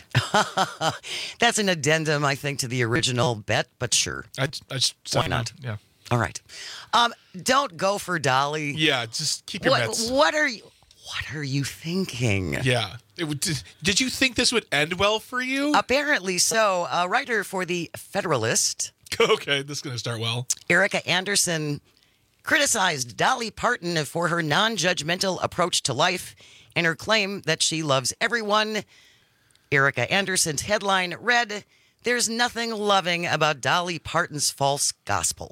That's an addendum, I think, to the original bet, but sure. I, I just, Why not? Yeah. All right. Um, don't go for Dolly. Yeah, just keep your what, bets. What are you? What are you thinking? Yeah. It would, did, did you think this would end well for you? Apparently so. A writer for the Federalist. Okay, this is going to start well. Erica Anderson criticized Dolly Parton for her non-judgmental approach to life and her claim that she loves everyone. Erica Anderson's headline read, "There's nothing loving about Dolly Parton's false gospel."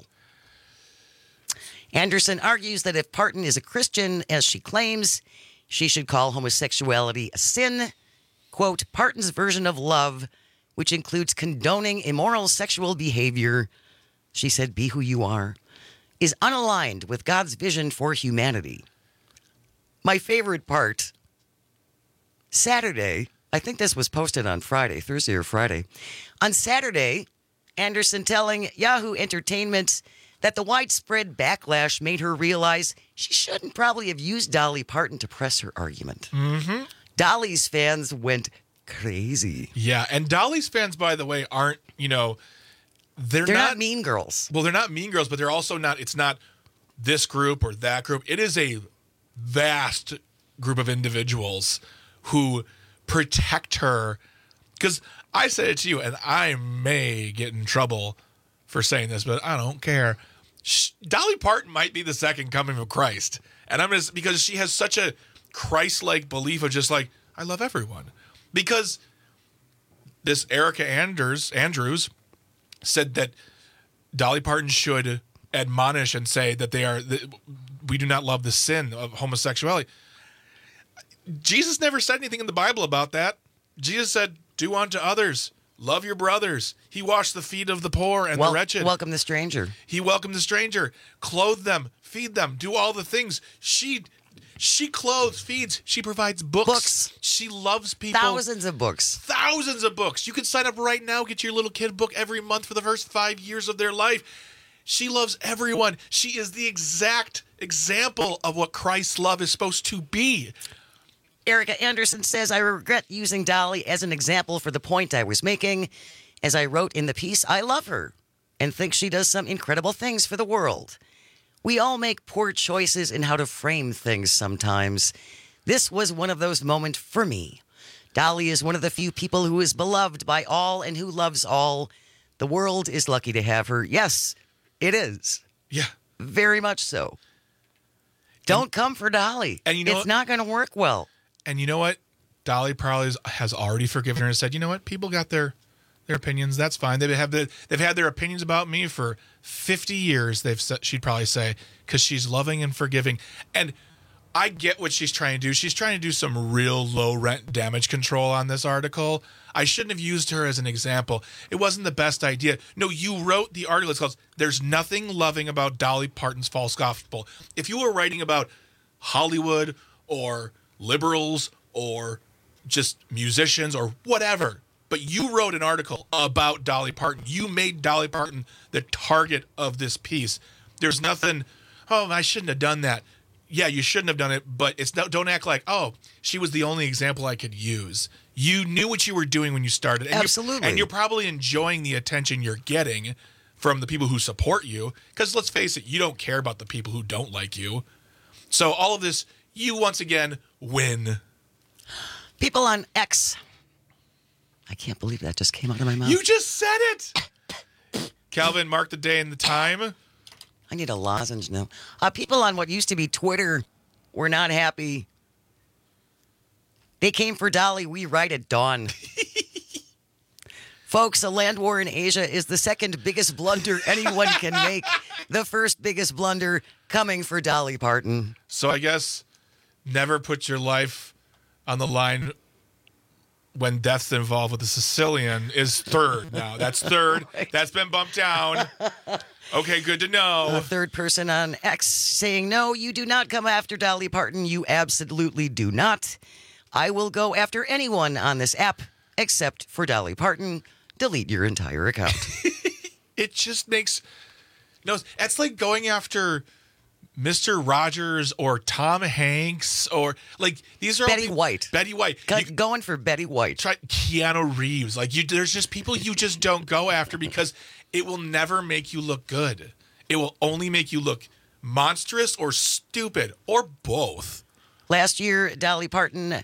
Anderson argues that if Parton is a Christian, as she claims, she should call homosexuality a sin. Quote, "Parton's version of love, which includes condoning immoral sexual behavior," she said, "be who you are," is unaligned with God's vision for humanity. My favorite part, Saturday, I think this was posted on Friday, Thursday or Friday. On Saturday, Anderson telling Yahoo Entertainment that the widespread backlash made her realize she shouldn't probably have used Dolly Parton to press her argument. Mm-hmm. Dolly's fans went crazy. Yeah, and Dolly's fans, by the way, aren't, you know, they're, They're not, not mean girls. Well, they're not mean girls, but they're also not, it's not this group or that group. It is a vast group of individuals who protect her. Because I said it to you, and I may get in trouble for saying this, but I don't care. She, Dolly Parton might be the second coming of Christ. And I'm just, because she has such a Christ-like belief of just like, I love everyone. Because this Erica Andrews, Andrews said that Dolly Parton should admonish and say that they are, that we do not love the sin of homosexuality. Jesus never said anything in the Bible about that. Jesus said, do unto others, love your brothers. He washed the feet of the poor and Wel- the wretched. Welcome the stranger. He welcomed the stranger, clothe them, feed them, do all the things. She she clothes, feeds, she provides books. Books. She loves people. Thousands of books. Thousands of books. You can sign up right now, get your little kid book every month for the first five years of their life. She loves everyone. She is the exact example of what Christ's love is supposed to be. Erica Anderson says, I regret using Dolly as an example for the point I was making. As I wrote in the piece, I love her and think she does some incredible things for the world. We all make poor choices in how to frame things sometimes. This was one of those moments for me. Dolly is one of the few people who is beloved by all and who loves all. The world is lucky to have her. Yes, it is. Yeah. Very much so. Don't and, come for Dolly. And you know it's what? not going to work well. And you know what? Dolly probably has already forgiven her and said, you know what? People got their their opinions. That's fine. They have the, they've had their opinions about me for fifty years. They've she'd probably say, because she's loving and forgiving. And I get what she's trying to do. She's trying to do some real low rent damage control on this article. I shouldn't have used her as an example. It wasn't the best idea. No, you wrote the article. It's called "There's Nothing Loving About Dolly Parton's False Gospel." If you were writing about Hollywood or liberals or just musicians or whatever, but you wrote an article about Dolly Parton. You made Dolly Parton the target of this piece. There's nothing, oh, I shouldn't have done that. Yeah, you shouldn't have done it, but it's no, don't act like, oh, she was the only example I could use. You knew what you were doing when you started. And Absolutely. You, and you're probably enjoying the attention you're getting from the people who support you. Because let's face it, you don't care about the people who don't like you. So all of this, you once again win. People on X. I can't believe that just came out of my mouth. You just said it. Calvin, mark the day and the time. I need a lozenge now. Uh, people on what used to be Twitter were not happy. They came for Dolly. We right at dawn. Folks, a land war in Asia is the second biggest blunder anyone can make. The first biggest blunder coming for Dolly Parton. So I guess never put your life on the line when death's involved with a Sicilian is third now. That's third. That's been bumped down. Okay, good to know. A third person on X saying, no, you do not come after Dolly Parton. You absolutely do not. I will go after anyone on this app except for Dolly Parton. Delete your entire account. It just makes no. It's like going after Mister Rogers or Tom Hanks or like these are Betty all, White. Betty White. Go, you, going for Betty White. Try Keanu Reeves. Like you, there's just people you just don't go after because it will never make you look good. It will only make you look monstrous or stupid or both. Last year, Dolly Parton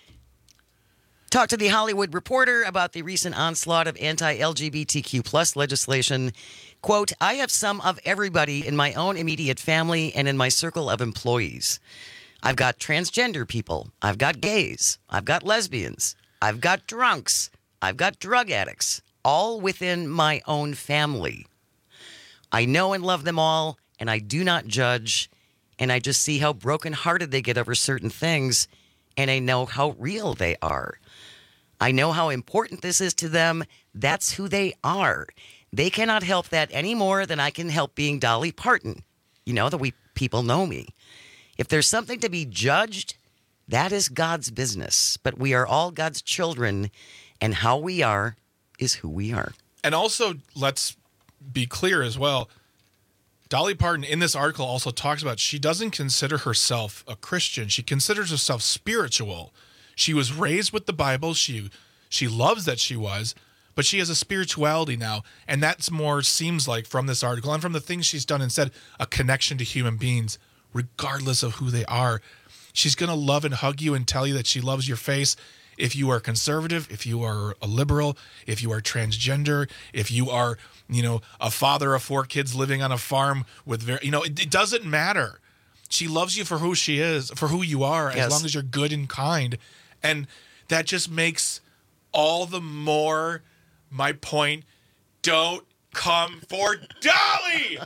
talked to The Hollywood Reporter about the recent onslaught of anti-L G B T Q plus legislation. Quote, I have some of everybody in my own immediate family and in my circle of employees. I've got transgender people. I've got gays. I've got lesbians. I've got drunks. I've got drug addicts, all within my own family. I know and love them all, and I do not judge, and I just see how brokenhearted they get over certain things, and I know how real they are. I know how important this is to them. That's who they are. They cannot help that any more than I can help being Dolly Parton. You know, that we people know me. If there's something to be judged, that is God's business. But we are all God's children, and how we are is who we are. And also, let's be clear as well. Dolly Parton in this article also talks about she doesn't consider herself a Christian. She considers herself spiritual. She was raised with the Bible. She she loves that she was, but she has a spirituality now, and that's more seems like from this article and from the things she's done and said, a connection to human beings, regardless of who they are. She's going to love and hug you and tell you that she loves your face. If you are conservative, if you are a liberal, if you are transgender, if you are, you know, a father of four kids living on a farm with very, you know, it, it doesn't matter. She loves you for who she is, for who you are, Yes. as long as you're good and kind. And that just makes all the more my point. Don't come for Dolly.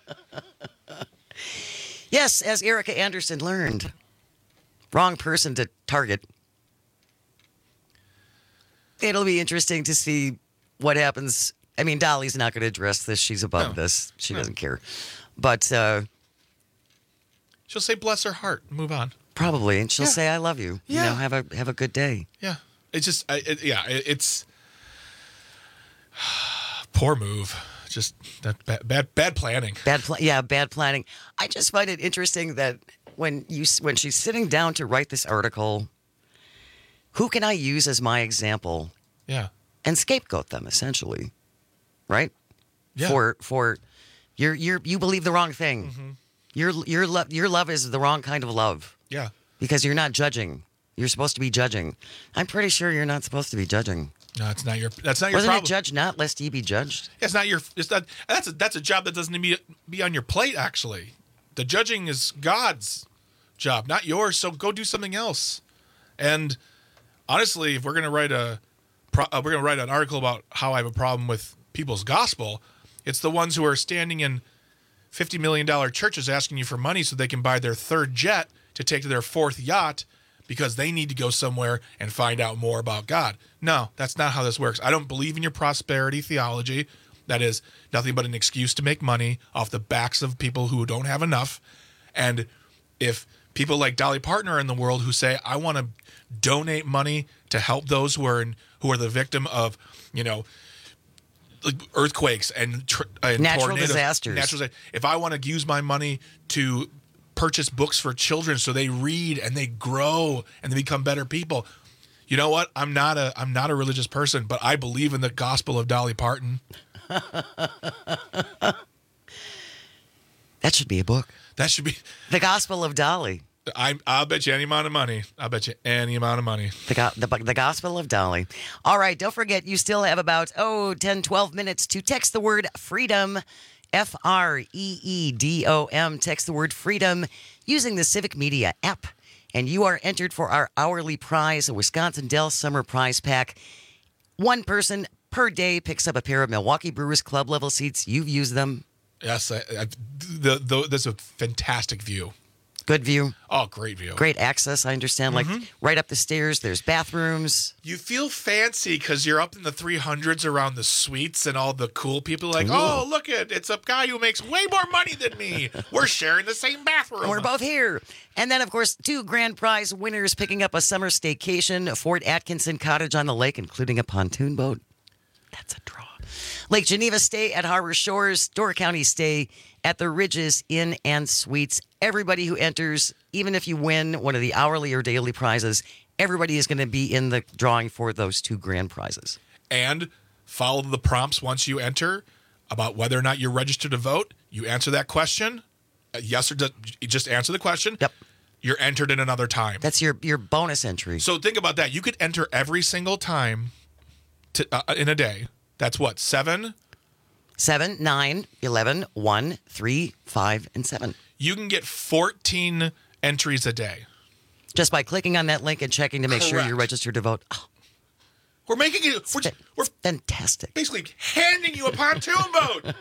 Yes, as Erica Anderson learned. Wrong person to target. It'll be interesting to see what happens. I mean, Dolly's not going to address this. She's above No. this. She No. doesn't care. But uh, She'll say, bless her heart. Move on. probably, and she'll Yeah. say, "I love you." Yeah. You know, have a have a good day. Yeah. It's just, I, it, yeah, it, it's poor move. Just that bad, bad, bad planning. Bad, pla- yeah, bad planning. I just find it interesting that when you when she's sitting down to write this article, who can I use as my example? Yeah. And scapegoat them essentially, right? Yeah. For for you're you're you believe the wrong thing. Mm-hmm. Your your love your love is the wrong kind of love. Yeah. Because you're not judging. You're supposed to be judging. I'm pretty sure you're not supposed to be judging. No, it's not your. That's not your Wasn't problem. it judge not lest ye be judged? It's not your. It's not. That's a that's a job that doesn't need to be, be on your plate. Actually, the judging is God's job, not yours. So go do something else. And honestly, if we're gonna write a, pro, uh, we're gonna write an article about how I have a problem with people's gospel, it's the ones who are standing in fifty million dollar churches asking you for money so they can buy their third jet to take to their fourth yacht because they need to go somewhere and find out more about God. No, that's not how this works. I don't believe in your prosperity theology. That is nothing but an excuse to make money off the backs of people who don't have enough. And if people like Dolly Parton are in the world who say, I want to donate money to help those who are in, who are the victim of, you know, like earthquakes and, tr- and Natural tornadoes, disasters. Natural, if I want to use my money to purchase books for children so they read and they grow and they become better people. You know what? I'm not a I'm not a religious person, but I believe in the gospel of Dolly Parton. That should be a book. That should be The Gospel of Dolly. I I'll bet you any amount of money. I'll bet you any amount of money. The, go- the, the Gospel of Dolly. All right, don't forget, you still have about, oh, ten, twelve minutes to text the word freedom, F R E E D O M. Text the word freedom using the Civic Media app. And you are entered for our hourly prize, a Wisconsin Dells Summer Prize Pack. One person per day picks up a pair of Milwaukee Brewers Club level seats. You've used them. Yes, I, I, the, the, there's a fantastic view. Good view. Oh, great view. Great access, I understand. Like Mhm. right up the stairs, there's bathrooms. You feel fancy because you're up in the three hundreds around the suites and all the cool people like, Ooh. oh, look it, it's a guy who makes way more money than me. We're sharing the same bathroom. And we're both here. And then, of course, two grand prize winners picking up a summer staycation, a Fort Atkinson cottage on the lake, including a pontoon boat. That's a draw. Lake Geneva stay at Harbor Shores, Door County stay at the Ridges Inn and Suites. Everybody who enters, even if you win one of the hourly or daily prizes, everybody is going to be in the drawing for those two grand prizes. And follow the prompts once you enter about whether or not you're registered to vote. You answer that question. Uh, yes or no, you just answer the question. Yep. You're entered in another time. That's your, your bonus entry. So think about that. You could enter every single time to, uh, in a day. That's what, seven? Seven, nine, eleven, one, three, five, and seven. You can get fourteen entries a day. Just by clicking on that link and checking to make sure Correct. you're registered to vote. Oh, We're making it. We're, we're fantastic. basically handing you a pontoon boat.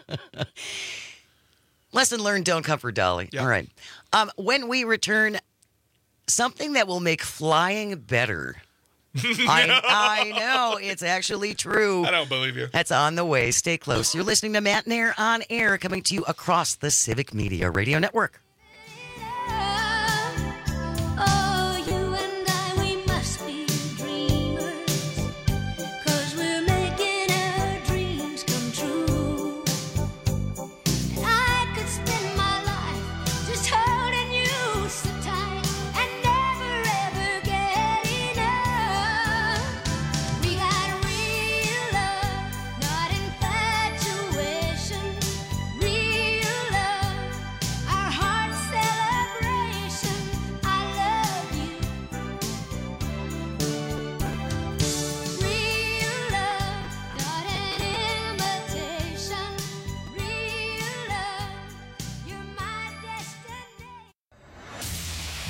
Lesson learned, don't comfort Dolly. All right. Um, when we return, something that will make flying better. I, I know. It's actually true. I don't believe you. That's on the way. Stay close. You're listening to Matt Nair on air, coming to you across the Civic Media Radio Network. Oh, you and I, we must be dreamers, 'cause we're making our dreams come true. And I could spend my life just holding you so tight and never ever get enough. We got real love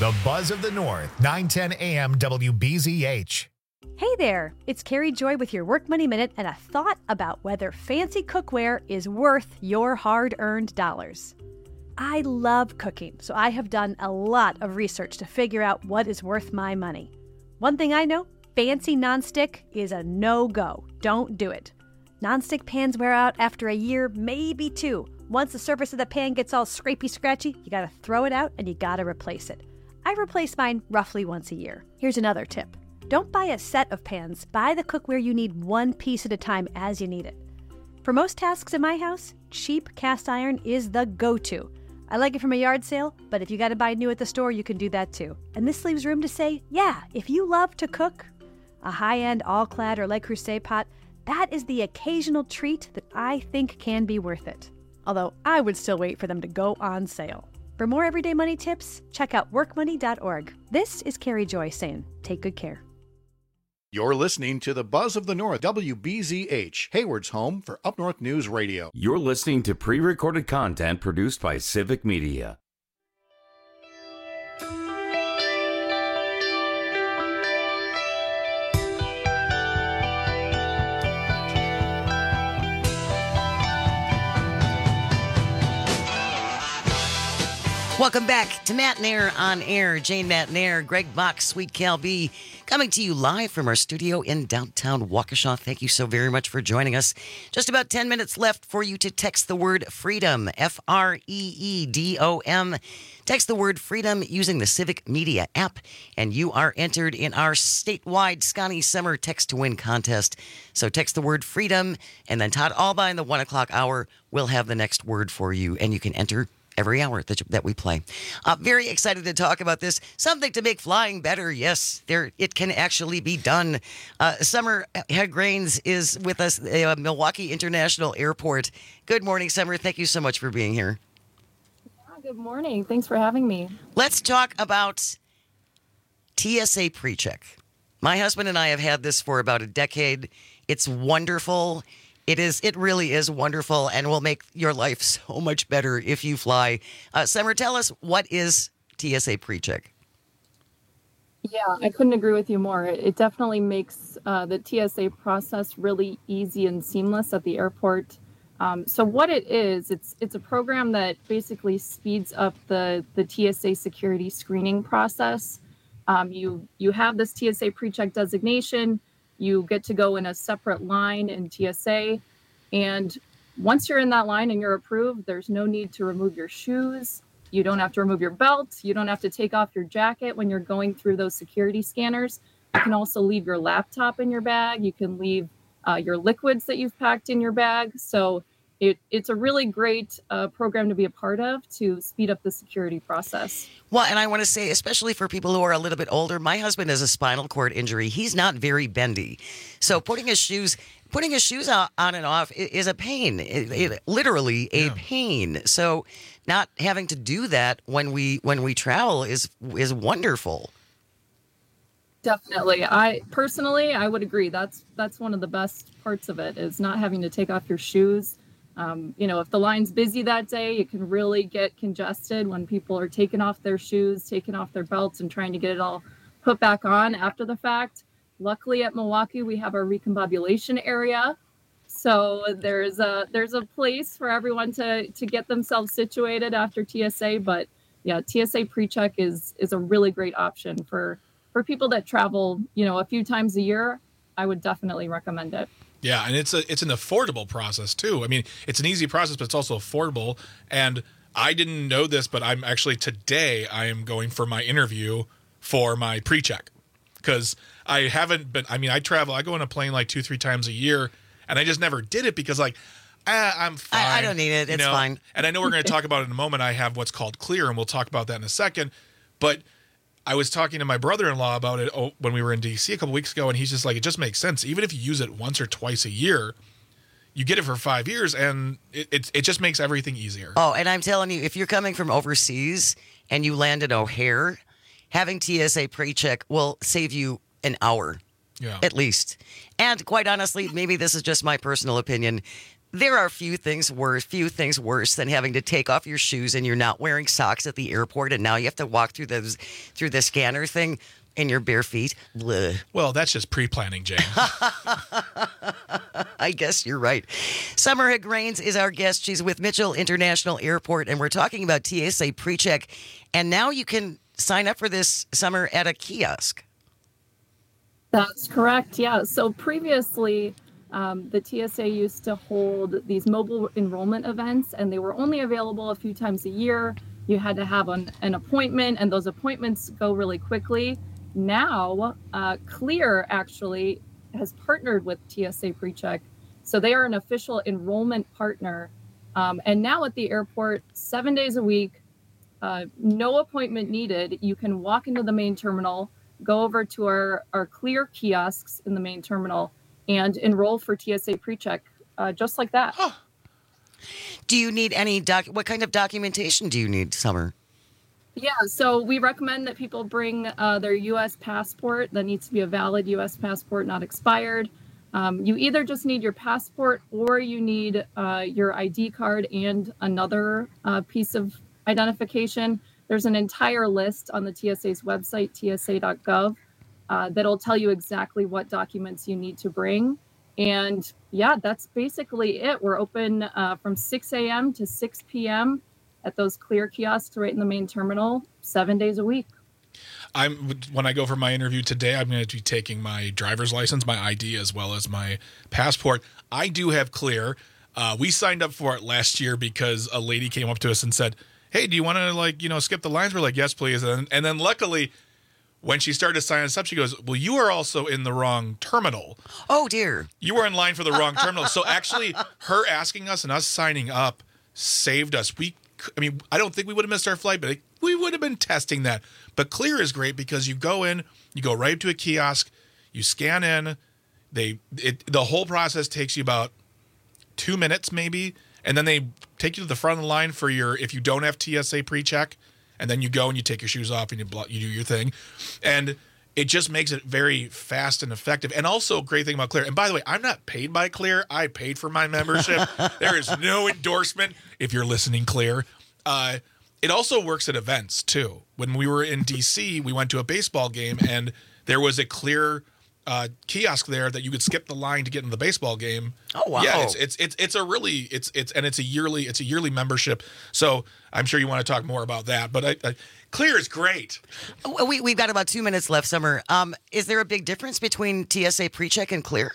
The Buzz of the North, nine ten A M W B Z H. Hey there, it's Carrie Joy with your Work Money Minute and a thought about whether fancy cookware is worth your hard-earned dollars. I love cooking, so I have done a lot of research to figure out what is worth my money. One thing I know, fancy nonstick is a no-go. Don't do it. Nonstick pans wear out after a year, maybe two. Once the surface of the pan gets all scrapey-scratchy, you gotta throw it out and you gotta replace it. I replace mine roughly once a year. Here's another tip. Don't buy a set of pans. Buy the cookware you need one piece at a time as you need it. For most tasks in my house, cheap cast iron is the go-to. I like it from a yard sale, but if you gotta buy new at the store, you can do that too. And this leaves room to say, yeah, if you love to cook, a high-end all-clad or Le Creuset pot, that is the occasional treat that I think can be worth it. Although I would still wait for them to go on sale. For more everyday money tips, check out work money dot org. This is Carrie Joy saying, take good care. You're listening to the Buzz of the North, W B Z H, Hayward's home for Up North News Radio. You're listening to pre-recorded content produced by Civic Media. Welcome back to Matt Nair on Air. Jane Matt Nair, Greg Bach, Sweet Cal B, coming to you live from our studio in downtown Waukesha. Thank you so very much for joining us. Just about ten minutes left for you to text the word FREEDOM, F R E E D O M. Text the word FREEDOM using the Civic Media app, and you are entered in our statewide Scotty Summer Text to Win contest. So text the word FREEDOM, and then Todd Alba in the one o'clock hour will have the next word for you, and you can enter every hour that, that we play. Uh, very excited to talk about this. Something to make flying better. Yes, there it can actually be done. Uh, Summer Head-Grains is with us at uh, Milwaukee International Airport. Good morning, Summer. Thank you so much for being here. Yeah, good morning. Thanks for having me. Let's talk about T S A PreCheck. My husband and I have had this for about a decade. It's wonderful. It is. It really is wonderful and will make your life so much better if you fly. Uh, Summer, tell us, what is T S A PreCheck? Yeah, I couldn't agree with you more. It, it definitely makes uh, the T S A process really easy and seamless at the airport. Um, so what it is, it's it's a program that basically speeds up the, the T S A security screening process. Um, you you have this T S A PreCheck designation. You get to go in a separate line in T S A. And once you're in that line and you're approved, there's no need to remove your shoes. You don't have to remove your belt. You don't have to take off your jacket when you're going through those security scanners. You can also leave your laptop in your bag. You can leave uh, your liquids that you've packed in your bag. So it, it's a really great uh, program to be a part of to speed up the security process. Well, and I want to say, especially for people who are a little bit older, my husband has a spinal cord injury. He's not very bendy. So putting his shoes putting his shoes on and off is a pain, it, it, literally a yeah. pain. So not having to do that when we when we travel is is wonderful. Definitely. I personally, I would agree. That's that's one of the best parts of it, is not having to take off your shoes. Um, you know, if the line's busy that day, it can really get congested when people are taking off their shoes, taking off their belts, and trying to get it all put back on after the fact. Luckily at Milwaukee, we have our recombobulation area. So there's a there's a place for everyone to to get themselves situated after T S A. But yeah, T S A PreCheck is is a really great option for, for people that travel, you know, a few times a year. I would definitely recommend it. Yeah, and it's a it's an affordable process too. I mean, it's an easy process, but it's also affordable. And I didn't know this, but I'm actually today I am going for my interview for my PreCheck, because I haven't been. I mean, I travel. I go on a plane like two, three times a year, and I just never did it because like ah, I'm fine. I, I don't need it. You it's know? fine. And I know we're going to talk about it in a moment. I have what's called Clear, and we'll talk about that in a second. But I was talking to my brother-in-law about it when we were in D C a couple weeks ago, and he's just like, it just makes sense. Even if you use it once or twice a year, you get it for five years, and it it, it just makes everything easier. Oh, and I'm telling you, if you're coming from overseas and you land at O'Hare, having T S A PreCheck will save you an hour, yeah. at least. And quite honestly, maybe this is just my personal opinion, There are few things worse, few things worse than having to take off your shoes and you're not wearing socks at the airport, and now you have to walk through those through the scanner thing in your bare feet. Blech. Well, that's just pre-planning, Jane. I guess you're right. Summer Higrains is our guest. She's with Mitchell International Airport, and we're talking about T S A PreCheck. And now you can sign up for this summer at a kiosk. That's correct. Yeah. So previously, um, the T S A used to hold these mobile enrollment events, and they were only available a few times a year. You had to have an, an appointment, and those appointments go really quickly. Now, uh, Clear actually has partnered with T S A PreCheck. So they are an official enrollment partner. Um, and now at the airport, seven days a week, uh, no appointment needed. You can walk into the main terminal, go over to our, our Clear kiosks in the main terminal, and enroll for T S A PreCheck, uh, just like that. Huh. Do you need any doc? What kind of documentation do you need, Summer? Yeah, so we recommend that people bring uh, their U S passport. That needs to be a valid U S passport, not expired. Um, you either just need your passport or you need uh, your I D card and another uh, piece of identification. There's an entire list on the T S A's website, T S A dot gov, uh, that'll tell you exactly what documents you need to bring. And yeah, that's basically it. We're open uh, from six a.m. to six p.m. at those Clear kiosks right in the main terminal, seven days a week. I'm when I go for my interview today, I'm going to be taking my driver's license, my I D, as well as my passport. I do have Clear. Uh, we signed up for it last year because a lady came up to us and said, "Hey, do you want to like you know skip the lines?" We're like, "Yes, please." And, and then luckily, when she started signing us up, she goes, "Well, you are also in the wrong terminal." Oh dear, you were in line for the wrong terminal. So actually, her asking us and us signing up saved us. We, I mean, I don't think we would have missed our flight, but we would have been testing that. But Clear is great because you go in, you go right to a kiosk, you scan in. They it the whole process takes you about two minutes maybe, and then they take you to the front of the line for your if you don't have T S A PreCheck, and then you go and you take your shoes off and you you do your thing, and it just makes it very fast and effective. And also a great thing about Clear. And by the way, I'm not paid by Clear. I paid for my membership. There is no endorsement. If you're listening, Clear. Uh, It also works at events, too. When we were in D C, we went to a baseball game, and there was a Clear uh, kiosk there that you could skip the line to get into the baseball game. Oh, wow. Yeah, it's it's it's, it's a really it's it's and it's a yearly it's a yearly membership. So I'm sure you want to talk more about that. But I, I, Clear is great. We we've got about two minutes left, Summer. Um, is there a big difference between T S A PreCheck and Clear?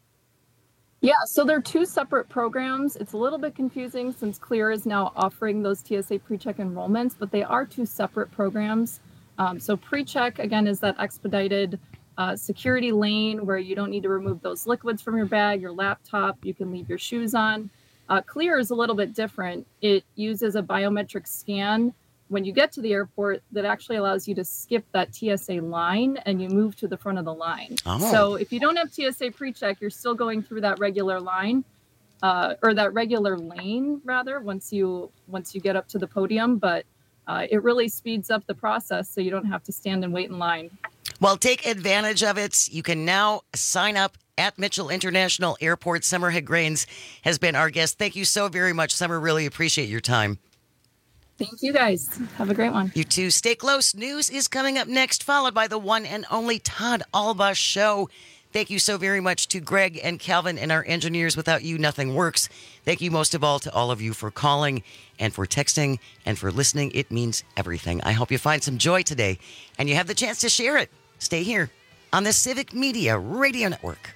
Yeah, so they're two separate programs. It's a little bit confusing since Clear is now offering those T S A PreCheck enrollments, but they are two separate programs. Um, so PreCheck, again, is that expedited uh, security lane where you don't need to remove those liquids from your bag, your laptop, you can leave your shoes on. Uh, Clear is a little bit different. It uses a biometric scan when you get to the airport that actually allows you to skip that T S A line and you move to the front of the line. Oh. So if you don't have T S A PreCheck, you're still going through that regular line uh, or that regular lane rather once you once you get up to the podium. But uh, it really speeds up the process so you don't have to stand and wait in line. Well, take advantage of it. You can now sign up at Mitchell International Airport. Summer Higrains has been our guest. Thank you so very much, Summer. Really appreciate your time. Thank you, guys. Have a great one. You too. Stay close. News is coming up next, followed by the one and only Todd Alba Show. Thank you so very much to Greg and Calvin and our engineers. Without you, nothing works. Thank you most of all to all of you for calling and for texting and for listening. It means everything. I hope you find some joy today and you have the chance to share it. Stay here on the Civic Media Radio Network.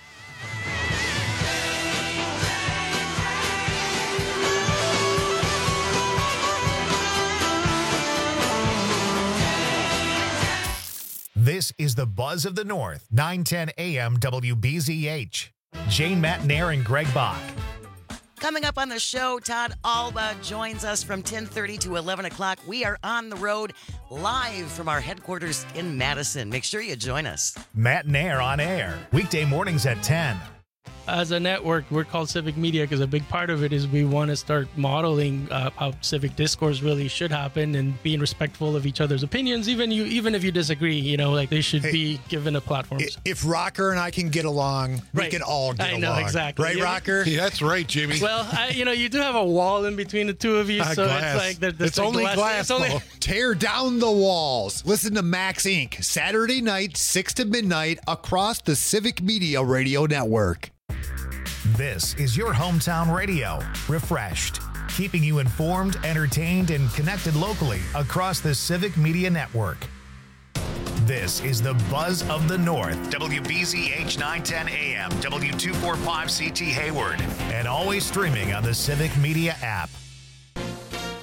This is the Buzz of the North, nine ten A M W B Z H. Jane Matnair and Greg Bach. Coming up on the show, Todd Alba joins us from ten thirty to eleven o'clock. We are on the road live from our headquarters in Madison. Make sure you join us. Matnair on air, weekday mornings at ten. as a network, we're called Civic Media because a big part of it is we want to start modeling uh, how civic discourse really should happen and being respectful of each other's opinions, even you, even if you disagree. You know, like they should Hey, be given a platform. If Rocker and I can get along, we Right. can all get I along. know, exactly. Right, Yeah. Rocker? Yeah, that's right, Jimmy. Well, I, you know, you do have a wall in between the two of you, Ah, so glass. it's like there- there's it's a only glass- glass. it's only- Paul. Tear down the walls. Listen to Max Incorporated. Saturday night, six to midnight, across the Civic Media Radio Network. This is your hometown radio, refreshed, keeping you informed, entertained, and connected locally across the Civic Media Network. This is the Buzz of the North, W B Z H nine ten A M, W two forty-five C T Hayward, and always streaming on the Civic Media app.